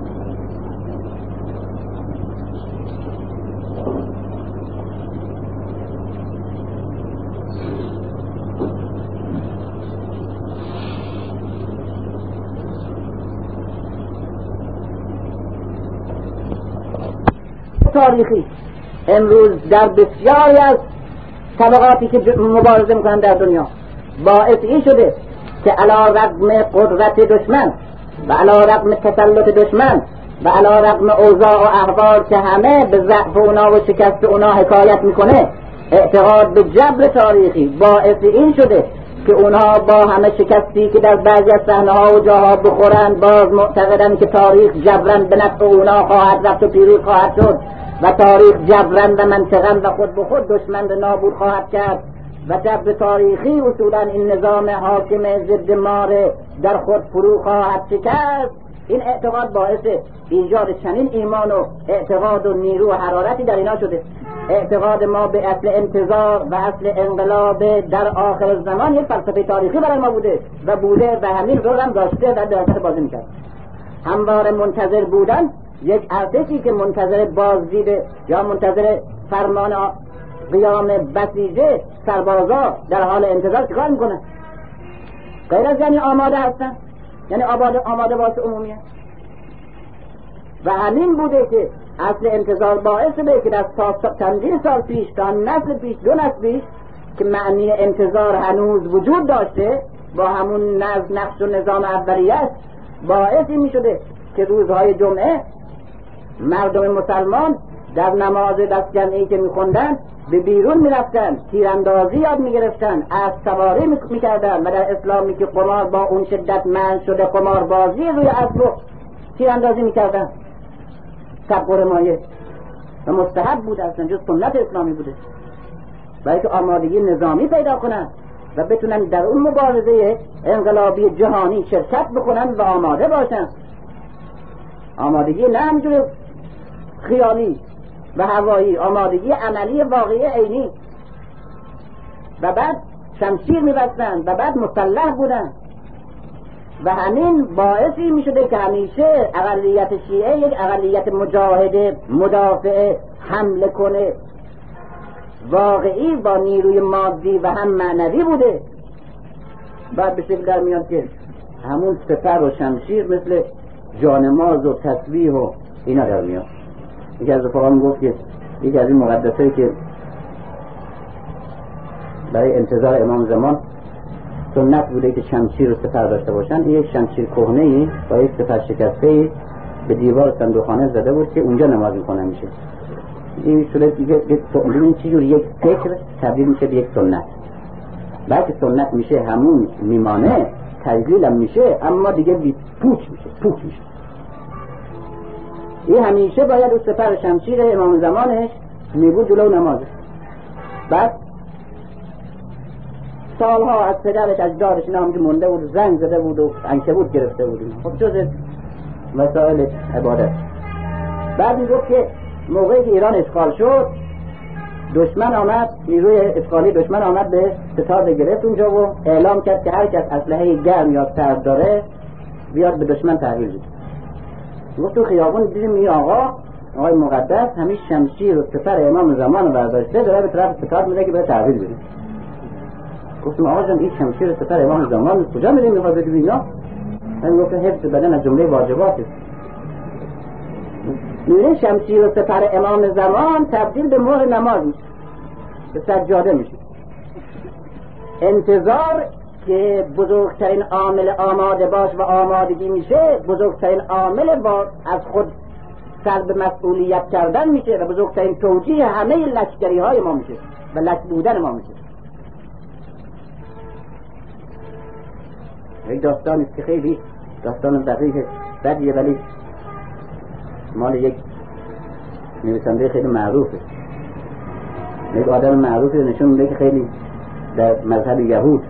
تاریخی امروز در بسیاری از طبقاتی که مبارزه میکنن در دنیا باعث این شده که علی رغم قدرت دشمن و علی رغم تسلط دشمن و علی رغم اوضاع و احوال که همه به ضعف اونا و شکست اونا حکایت میکنه، اعتقاد به جبر تاریخی باعث این شده که اونها با همه شکستی که در بعضی از صحنه‌ها و جاها بخورن باز معتقدن که تاریخ جبران به نفع اونا خواهد رفت و پیروز خواهد شد و تاریخ جبران و منطقاً و خود به خود دشمن را نابود خواهد کرد و جبر تاریخی اصولاً این نظام حاکم ضد ماره در خود فرو خواهد شکست. این اعتقاد باعث ایجاد چنین ایمان و اعتقاد و نیرو و حرارتی در اینا شده. اعتقاد ما به اصل انتظار و اصل انقلاب در آخر زمان یک فلسفه تاریخی برای ما بوده و همین رو هم داشته و داشته بازی میکرد. همواره منتظر بودن، یک ارتشی که منتظر بازدید یا منتظر فرمان قیام بسیجه سربازا در حال انتظار چیکار میکنه؟ غیر از یعنی آماده هستن، یعنی آماده واسه عمومیه. و همین بوده که اصل انتظار باعث به که در چندین سال پیش تا نسل پیش دو نسل پیش که معنی انتظار هنوز وجود داشته با همون نقش و نظام اولیه است، باعثی می شده که روزهای جمعه مردم مسلمان در نماز دست جمعی که می خوندن به بیرون می رفتن، تیراندازی یاد می گرفتن، اسب سواری می کردن و در اسلامی که قمار با اون شدت منع شده قماربازی روی اسب رو تیراندازی می کردن طبق مایه و مستحب بود، اصلا جز سنت اسلامی بوده برای که آمادگی نظامی پیدا کنن و بتونن در اون مبارزه انقلابی جهانی شرکت بکنن و آماده باشن. آمادگی نه همجور خیالی و هوایی، آمادگی عملی واقعی عینی. و بعد شمشیر می‌بستن و بعد مسلح بودن و همین باعثی می‌شده که همیشه اقلیت شیعه یک اقلیت مجاهده مدافع حمله کنه واقعی با نیروی مادی و هم معنوی بوده. بعد به شکل در میاد که همون سپر و شمشیر مثل جانماز و تسبیح و اینا در میاد. یکی از رفقا میگفت که یکی از این مقدسایی که برای انتظار امام زمان سنت بوده که شمشیر و سپر داشته باشن، یک شمشیر کهنه‌ای با یک سپر شکسته‌ای به دیوار صندوقخانه زده بود که اونجا نماز می‌خونه میشه. این صورت دیگه این چیزی یک فکر تبدیل میشه به یک سنت. بعد سنت میشه همون میمانه، تجلیل هم میشه، اما دیگه پوچ میشه. این همیشه باید اون سپر شمشیر امام زمانش میبود جلو نمازه. بعد سالها از پدرش اجدادش اینا همونجا مونده بود، زنگ زده بود و عنکبوت گرفته بود. خب جز وسایل عبادت. بعد میگفت که موقعی که ایران اشغال شد دشمن آمد، نیروی اشغالی دشمن آمد به ستاد گرفت اونجا و اعلام کرد که هر کس اسلحه گرم یا سرد داره بیاد به دشمن تحویل بده. گفت تو خیابون دیدیم این آقای مقدس همین شمشیر و سپر امام زمان رو برداشته داره به طرف ستاد میده که به تحویل بده. گفتم آقا جان این شمشیر و سپر امام زمان کجا میدیم میخواد بده اینا؟ من گفتم حفظ بدن از جمله واجباته. میره شمشیر و سپر امام زمان تبدیل به مهر نماز میشه، به سجاده میشه. انتظار که بزرگترین عامل آماده باش و آمادگی میشه، بزرگترین عامل با از خود سلب مسئولیت کردن میشه و بزرگترین توجیه همه لشکری های ما میشه و لشکر بودن ما میشه. یک داستان است که خیلی داستان دقیق بدیه ولی مال یک نویسنده خیلی معروفه، یک آدم معروفه، نشون میده که خیلی در مذهب یهود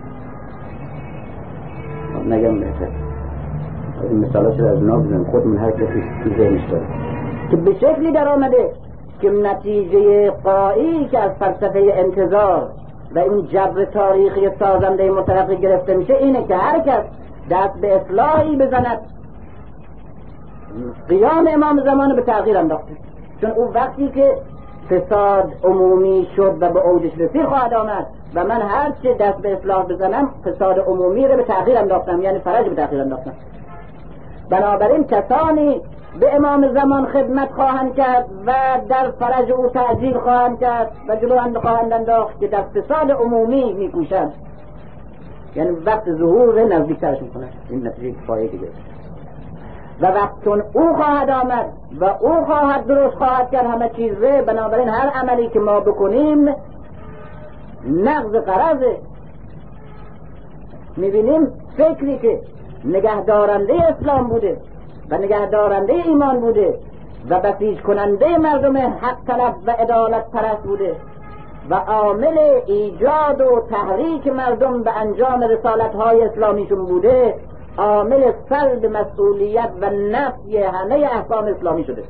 نگم میشه این مثالات رو از نابزن خود من هر کسی ذهنش داره که به شکلی در آمده که نتیجه قایی که از فلسفه انتظار و این جبر تاریخی سازنده مترقی گرفته میشه اینه که هر کس دست به اصلاحی بزند قیام امام زمان به تغییر انداخته، چون اون وقتی که فساد عمومی شد و به اوجش رسید خواهد آمد و من هر چه دست به اصلاح بزنم فساد عمومی رو به تغییر انداختم، یعنی فرج به تغییر انداختم. بنابراین کسانی به امام زمان خدمت خواهند کرد و در فرج او تعجیل خواهند کرد و جلو خواهند انداخت که در فساد عمومی میکوشند، یعنی وقت ظهور نزدیکترش میکنن. این نتیجه کفایه دیگه. و وقتون او خواهد آمد و او خواهد درست خواهد کرد همه چیزه. بنابراین هر عملی که ما بکنیم نقض قرضه. میبینیم فکری که نگهدارنده اسلام بوده و نگهدارنده ایمان بوده و بسیج کننده مردم حق طلب و عدالت پرست بوده و عامل ایجاد و تحریک مردم به انجام رسالت‌های اسلامیشون بوده، عامل سلب مسئولیت و نفی همه احکام اسلامی شده.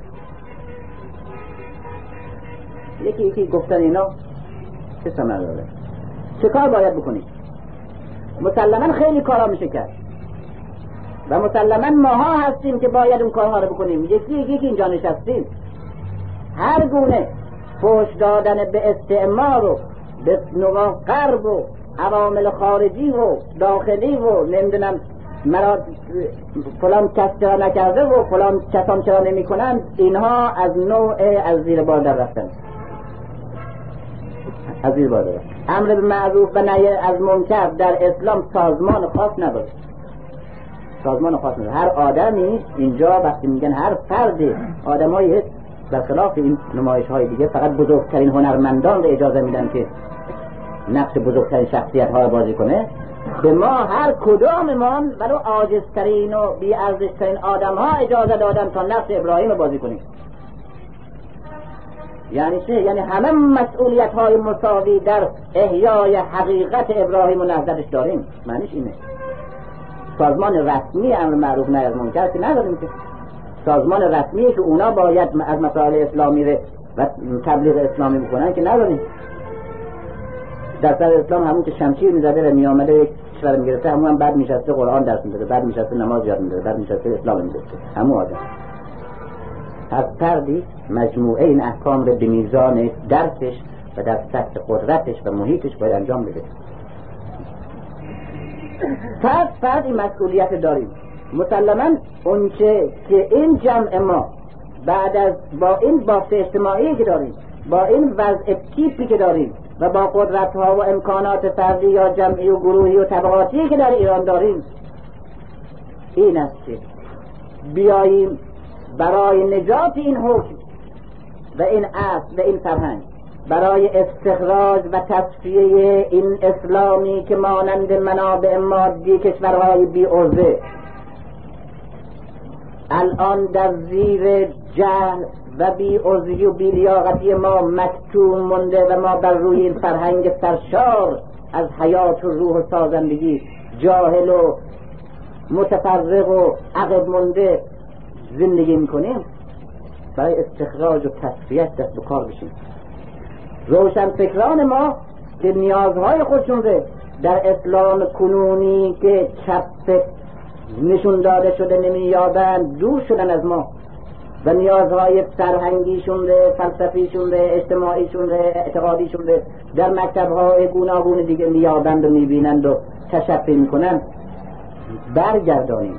یکی گفتن اینا چه ثمره داره؟ چه کار باید بکنیم؟ مسلماً خیلی کارا میشه کرد و مسلماً ماها هستیم که باید اون کارها رو بکنیم. یکی اینجا نشستیم. هر گونه فحش دادن به استعمار و به نوع غرب و عوامل خارجی و داخلی و نمیدونم فلان کس چرا نکرده و فلان کسان چرا نمی کنند، اینها از نوع از زیر بار در رفتن. از زیر بار در رفتن. امر به معروف و نهی از منکر در اسلام سازمان خاص نداره. سازمان خاص نداره. هر آدمی اینجا وقتی میگن هر فردی، آدمایی برخلاف این نمایش های دیگه فقط بزرگترین هنرمندان رو اجازه میدن که نقش بزرگترین شخصیت ها بازی کنه. به ما هر کداممان ولو عاجزترین و بی ارزشترین آدم ها اجازه دادن تا نقش ابراهیم رو بازی کنیم. یعنی چه؟ یعنی همه مسئولیت های مساوی در احیای حقیقت ابراهیم و نهضتش داریم. معنیش اینه. سازمان رسمی امر معروف نهی از منکر که نداریم که. سازمان رسمی که اونا باید از مسائل اسلامی و تبلیغ اسلامی بکنن که نداریم. در سر اسلام همون که شمشیر میزده و میامده یک کشور میگرفته، همون هم بعد میشسته قرآن درس میده، بعد میشسته نماز یاد میده، بعد میشسته اسلام میده. همون آدم هر فردی مجموعه این احکام رو به میزان درکش و در سطح قدرتش و محیطش باید انجام بده. فرد این مسئولیت داریم. مسلماً اونچه که این جمع ما بعد از با این بافت اجتماعی که داریم، با این وضع تیپی که داریم و با قدرت‌ها و امکانات فردی یا جمعی و گروهی و طبقاتی که در ایران داریم، این است که بیاییم برای نجات این حکم و این اصل و این فرهنگ، برای استخراج و تصفیه این اسلامی که مانند منابع مادی کشورهای بی عرضه الان در زیر جهل و بی عرضی و بی لیاقتی ما مکتوم مونده و ما بر روی این فرهنگ سرشار از حیات و روح و سازندگی جاهل و متفرق و عقب مونده زندگی میکنیم، برای استخراج و تصفیت دست به کار بشیم. روشن فکران ما که نیازهای خودشون در اسلام کنونی که چپ نشون داده شده نمیابند، دور شدن از ما و نیازهای فرهنگیشون فلسفیشون اجتماعیشون اعتقادیشون در مکتب‌های گوناگون دیگه میابند و میبینند و تشفی میکنند. برگردانیم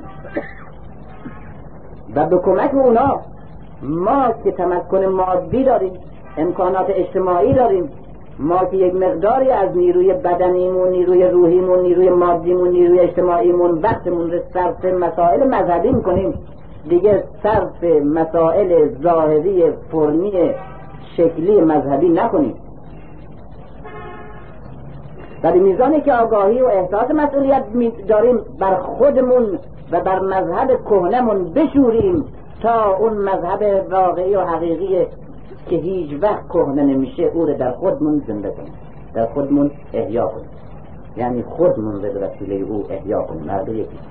و به کمک اونا ما که تمکن مادی داریم، امکانات اجتماعی داریم، ما که یک مقداری از نیروی بدنیمون، نیروی روحیمون، نیروی مادیمون، نیروی اجتماعیمون وقتمون رو صرف مسائل مذهبی میکنیم، دیگه صرف مسائل ظاهری فرمی شکلی مذهبی نکنیم. و به میزانی که آگاهی و احساس مسئولیت داریم بر خودمون و بر مذهب کهنمون بشوریم تا اون مذهب واقعی و حقیقی که هیچ وقت کهنه نمیشه او رو در خودمون زنده کنیم، در خودمون احیا کنیم. یعنی خودمون رو به وسیله او احیا کنیم. هر دو یکی.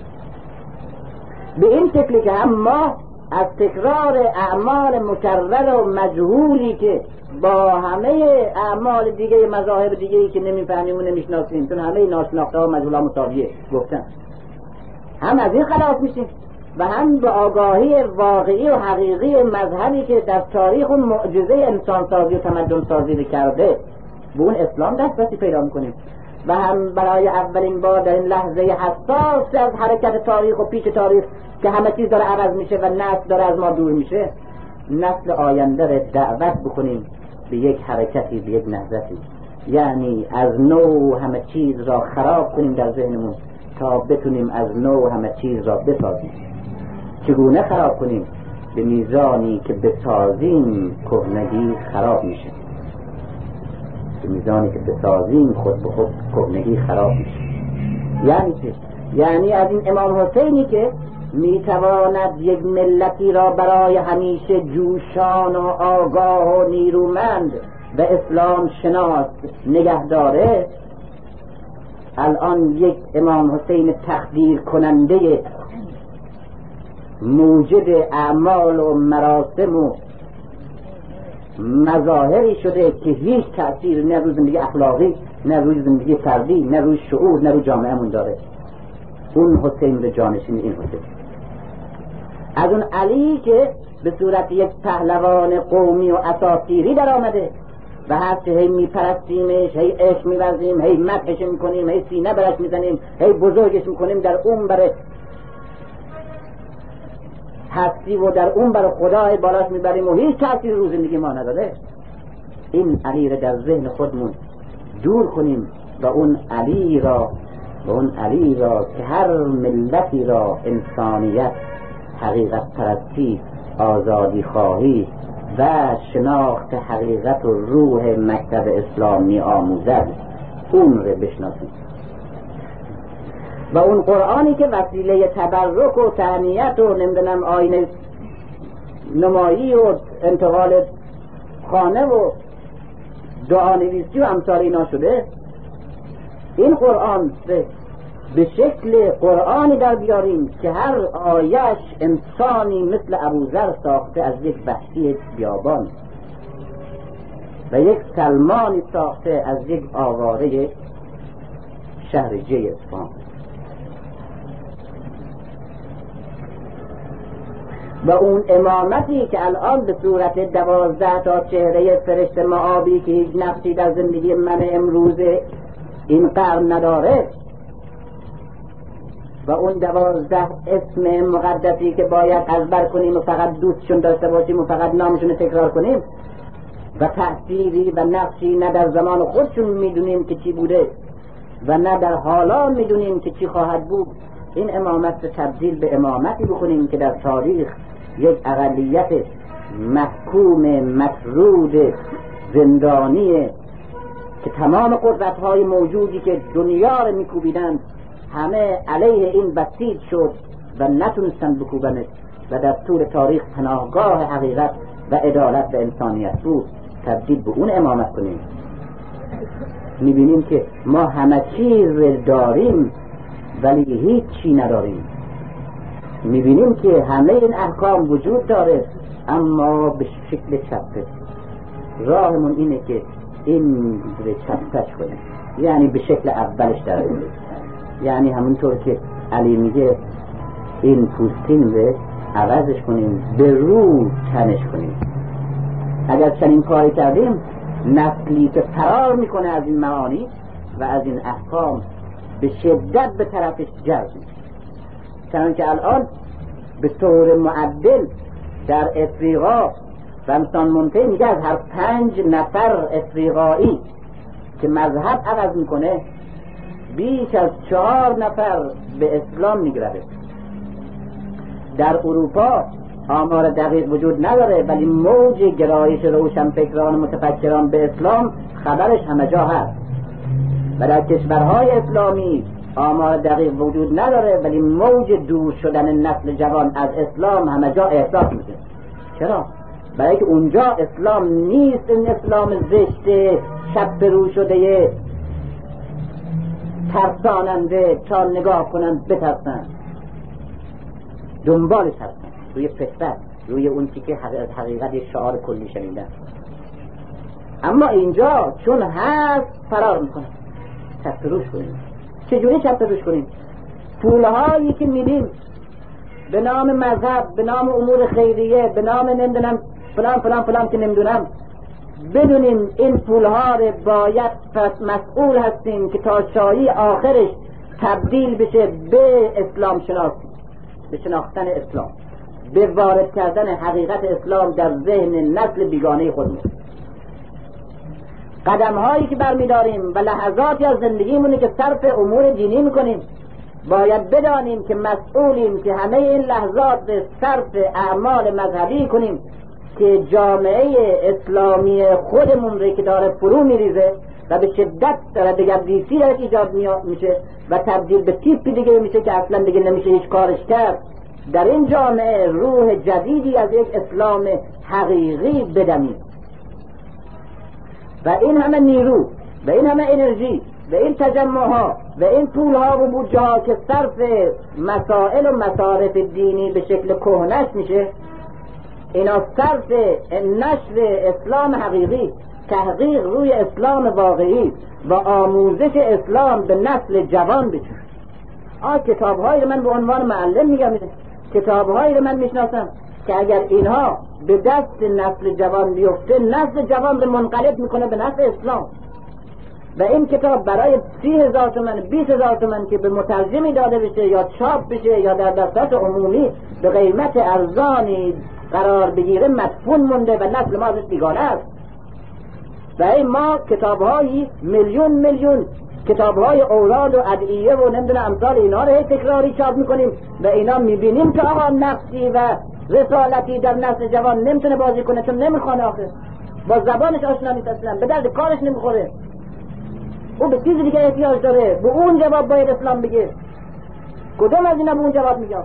به این شکلی که هم ما از تکرار اعمال مکرر و مجهولی که با همه اعمال دیگه مذاهب دیگه‌ای که نمیفهمیم و نمیشناسیم، چون همه ناشناخته ها و مجهول ها مساویه گفتن، هم از این خلاص میشیم و هم به آگاهی واقعی و حقیقی مذهبی که در تاریخ اون معجزه انسان سازی و تمدن سازی کرده به اون اسلام دسترسی پیدا میکنیم. و هم برای اولین بار در این لحظه حساس از حرکت تاریخ و پیچ تاریخ که همه چیز داره عوض میشه و نسل داره از ما دور میشه، نسل آینده رو دعوت بکنیم به یک حرکتی، به یک نهضتی، یعنی از نو همه چیز را خراب کنیم در ذهنمون تا بتونیم از نو همه چیز را بسازیم. چگونه خراب کنیم؟ به میزانی که بسازیم کهنگی خراب میشه، به میزانی که بسازیم خود به خود کهنگی خراب میشه. یعنی چه؟ یعنی از این امام حسینی که میتواند یک ملتی را برای همیشه جوشان و آگاه و نیرومند به اسلام شناس نگه داره، الان یک امام حسین تقدیر کننده موجب اعمال و مراسم و مظاهری شده که هیچ تأثیر نه روی زندگی اخلاقی، نه روی زندگی فردی، نه روی شعور، نه روی جامعه‌مون داره. اون حسین به جانشین این حسین، از اون علی که به صورت یک پهلوان قومی و اساطیری در آمده و هست هی میپرستیمش، هی عشق میورزیم، هی مدحش میکنیم، هی سینه برش میزنیم، هی بزرگش میکنیم، در اون بر هستی و در اون بر خدای بالاش میبریم و هیچ تأثیر رو زندگی ما نداره. این علی را در ذهن خودمون دور کنیم و اون علی را که هر ملتی را انسانیت، حقیقت پرستی، آزادی خواهی و شناخت حقیقت و روح مکتب اسلامی آموزد، اون رو بشناسیم. و اون قرآنی که وسیله تبرک و تهنیت و نمیدونم آینه نمایی و انتقال خانه و دعا نویسی و امثال اینا شده، این قرآن به شکل قرآنی در بیاریم که هر آیش انسانی مثل ابوذر ساخته از یک وحشی بیابان و یک سلمانی ساخته از یک آواره شهر جی اصفهان. و اون امامتی که الان به صورت 12 تا چهره فرشته معابی که هیچ نقشی در زندگی من امروز این قرن نداره، و اون 12 اسم مقدسی که باید ازبر کنیم و فقط دوستشون داشته باشیم و فقط نامشون تکرار کنیم و تأثیری و نقشی نه در زمان خودشون میدونیم که چی بوده و نه در حالا میدونیم که چی خواهد بود، این امامت تبدیل به امامتی بکنیم که در تاریخ یک اقلیت محکوم مطرود زندانی که تمام قدرت‌های موجودی که دنیا رو میکوبیدند همه علیه این بسیج شد و نتونستن بکوبنش و در طول تاریخ پناهگاه حقیقت و عدالت و انسانیت بود، تبدیل به اون امامت کنیم. میبینیم که ما همه چیز داریم ولی هیچ چی نداریم. میبینیم که همه این احکام وجود داره اما به شکل چپه. راهمون اینه که این رو چپش کنیم، یعنی به شکل اولش در بودیم، یعنی همونطور که علی میگه این پوستین رو عوضش کنیم، به رو تنش کنیم. اگر چنین کاری کردیم نسلی که فرار میکنه از این معانی و از این احکام به شدت به طرفش جذب میشه. چنانکه الان به طور معدل در افریقا رمسان مونته میگه از هر 5 نفر افریقایی که مذهب عوض میکنه بیش از 4 نفر به اسلام میگرده. در اروپا آمار دقیق وجود نداره ولی موج گرایش روشنفکران متفکران به اسلام خبرش همه جا هست و در کشورهای اسلامی آمار دقیق وجود نداره ولی موج دور شدن نسل جوان از اسلام همه جا احساس میشه. چرا؟ برای که اونجا اسلام نیست، این اسلام زشت شب رو شده ترساننده تا نگاه کنن بترسن، دنبالش هستن، روی فطرت، روی اون که حقیقت یک شعار کلی شنیدن. اما اینجا چون هست فرار میکنن. چپ روش کنیم. چجوری چپ روش کنیم؟ پولهایی که میدیم به نام مذهب، به نام امور خیریه، به نام نمیدونم فلان فلان فلان که نمیدونم، بدونیم این پولها رو باید مسئول هستیم که تا شایی آخرش تبدیل بشه به اسلام شناسی، به شناختن اسلام، به وارد کردن حقیقت اسلام در ذهن نسل بیگانه خودمون. قدم هایی که برمیداریم و لحظاتی از زندگیمونی که صرف امور دینی میکنیم، باید بدانیم که مسئولیم که همه این لحظات صرف اعمال مذهبی کنیم که جامعه اسلامی خودمون رو که داره فرو میریزه و به شدت داره دگردیسی داره ایجاد میشه و تبدیل به تیپی دیگه میشه که اصلا دیگه نمیشه هیچ کارش کرد. در این جامعه روح جدیدی از یک اسلام حقیقی بدمیم و این همه نیرو و این همه انرژی و این تجمعها و این پولها و بودجه‌ها که صرف مسائل و مصارف دینی به شکل کهنش میشه، اینا صرف نشر اسلام حقیقی، تحقیق روی اسلام واقعی و آموزش اسلام به نسل جوان بشه. کتاب‌هایی رو من به عنوان معلم میگم، کتاب‌هایی رو من میشناسم که اگر اینها به دست نسل جوان بیفته، نسل جوان رو منقلب میکنه به نسل اسلام. و این کتاب برای 30,000 تومان 20,000 تومان که به مترجمی داده بشه یا چاپ بشه یا در دسترس عمومی به قیمت ارزانی قرار بگیره، مدفون مونده و نسل ما ازش بیگانه است. و این ما کتاب‌های میلیون کتاب‌های اوراد و ادعیه و نمیدونم امثال اینا رو تکراری چاپ میکنیم و اینا میبینیم که آقا نقشی و رسالتی در نسل جوان نمیتونه بازی کنه، چون نمیخوانه، آخه با زبانش آشنا نیست، اصلا به درد کارش نمیخوره، او به چیز دیگه احتیاج داره، به اون جواب باید اسلام بگه. کدوم از اینا به اون جواب میگه؟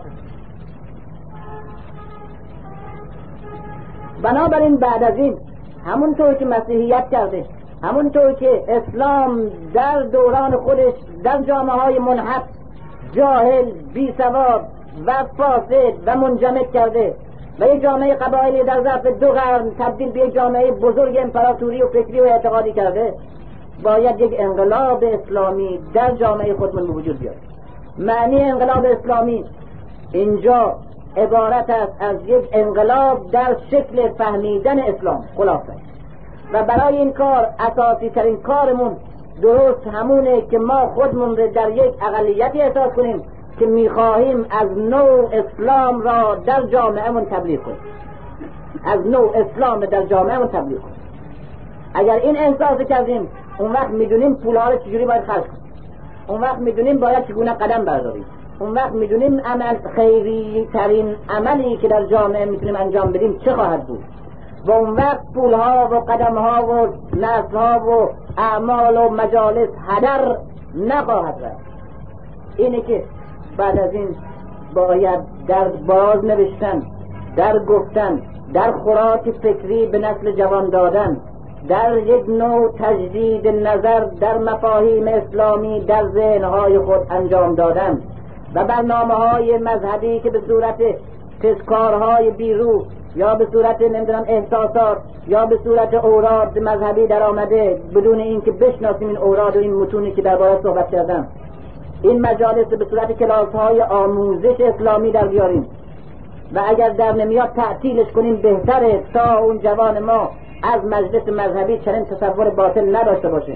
بنابراین بعد از این همونطور که مسیحیت کرده، همونطور که اسلام در دوران خودش در جامعه‌های منحط جاهل، بیسواد و فاسد و منجمد کرده و یک جامعه قبایلی در ظرف 2 قرن تبدیل به یک جامعه بزرگ امپراتوری و فکری و اعتقادی کرده، باید یک انقلاب اسلامی در جامعه خودمون به وجود بیاد. معنی انقلاب اسلامی اینجا عبارت است از یک انقلاب در شکل فهمیدن اسلام خلاصه. و برای این کار اساسی ترین کارمون درست همونه که ما خودمون رو در یک اقلیتی احساس کنیم که میخواهیم از نوع اسلام را در جامعهمون تبلیغ کنیم، از نوع اسلام در جامعهمون تبلیغ کنیم. اگر این احساس کردیم، اون وقت میدونیم پولها رو چجوری باید خرج کنیم، اون وقت میدونیم باید چگونه قدم برداریم، اون وقت میدونیم عمل خیری ترین عملی که در جامعه میتونیم انجام بدیم چه خواهد بود و اون وقت پولها و قدمها و نسلها و اعمال و مجالس هدر نخواهد رفت. اینه که بعد از این باید در باز نوشتن، در گفتن، در خوراک فکری به نسل جوان دادن، در یک نوع تجدید نظر در مفاهیم اسلامی در ذهنهای خود انجام دادن و برنامه‌های مذهبی که به صورت تذکارهای بیروح یا به صورت نمیدونم احساسات یا به صورت اوراد مذهبی در آمده بدون اینکه بشناسیم این اوراد و این متونی که درباره صحبت کردم، این مجالس به صورت کلاس‌های آموزش اسلامی در بیاریم و اگر در نمیاد تعطیلش کنیم بهتره تا اون جوان ما از مجلس مذهبی چنین تصور باطل نداشته باشه.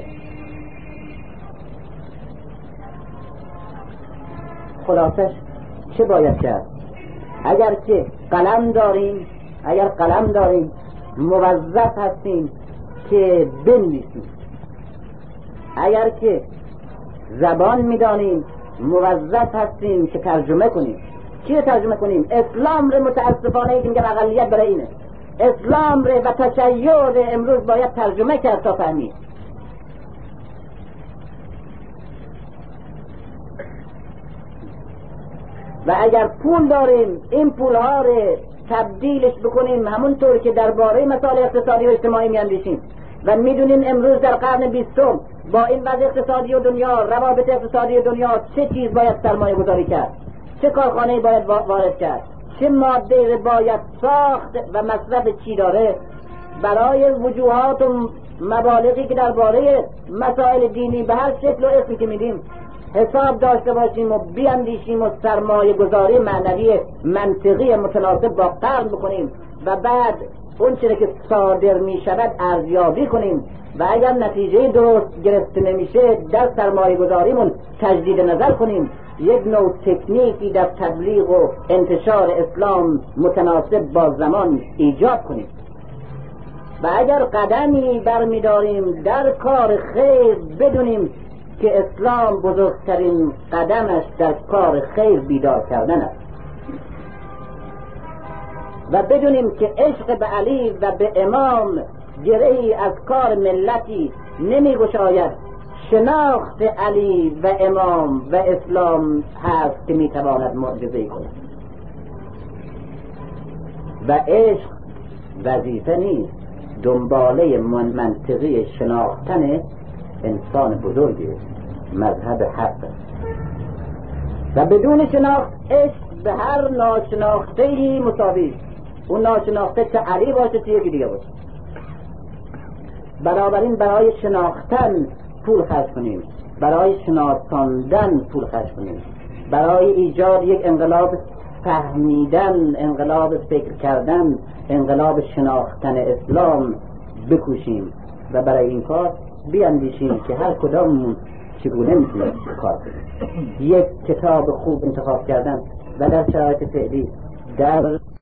خلاصش چه باید کرد؟ اگر که قلم داریم موظف هستیم که بنویسیم، اگر که زبان میدانیم موظف هستیم که ترجمه کنیم. چی ترجمه کنیم؟ اسلام رو متاسفانه که میگم اقلیت برای اینه، اسلام رو و تشیع رو امروز باید ترجمه کرد تا فهمید. و اگر پول داریم این پولها رو تبدیلش بکنیم همونطور که درباره مسائل اقتصادی و اجتماعی میاندیشیم و میدونیم امروز در قرن 20 با این وضع اقتصادی و دنیا، روابط اقتصادی دنیا، چه چیز باید سرمایه گذاری کرد، چه کارخانه‌ای باید وارد کرد، چه ماده باید ساخت و مصرف چی داره، برای وجوهات و مبالغی که درباره مسائل دینی به هر شکل و اسمی که میدیم حساب داشته باشیم و بیاندیشیم و سرمایه گذاری معنوی منطقی متناسب با قرن بکنیم و بعد اون چیزی که صادر می شود ارزیابی کنیم و اگر نتیجه درست گرفته نمیشه در سرمایه گذاریمون تجدید نظر کنیم، یک نوع تکنیکی در تبلیغ و انتشار اسلام متناسب با زمان ایجاد کنیم و اگر قدمی برمیداریم در کار خیر بدونیم که اسلام بزرگترین قدمش در کار خیر بیدار کردن است و بدونیم که عشق به علی و به امام گرهی از کار ملتی نمی گشاید، شناخت علی و امام و اسلام هست که می تواند معجزه‌ای کند و عشق وظیفه نیست، دنباله منطقی شناختن انسان بزرگی مذهب حق و بدون شناخت عشق به هر ناشناخته‌ای مساوی، اون ناشناخته چه علی باشه چه یکی دیگه باشه. بنابراین برای شناختن پول خرج کنیم، برای شناساندن پول خرج کنیم، برای ایجاد یک انقلاب فهمیدن، انقلاب فکر کردن، انقلاب شناختن اسلام بکوشیم و برای این کار بیاندیشیم که هر کدام چگونه میتونیم کار کنیم. یک کتاب خوب انتخاب کردن و در شرایط فعلی در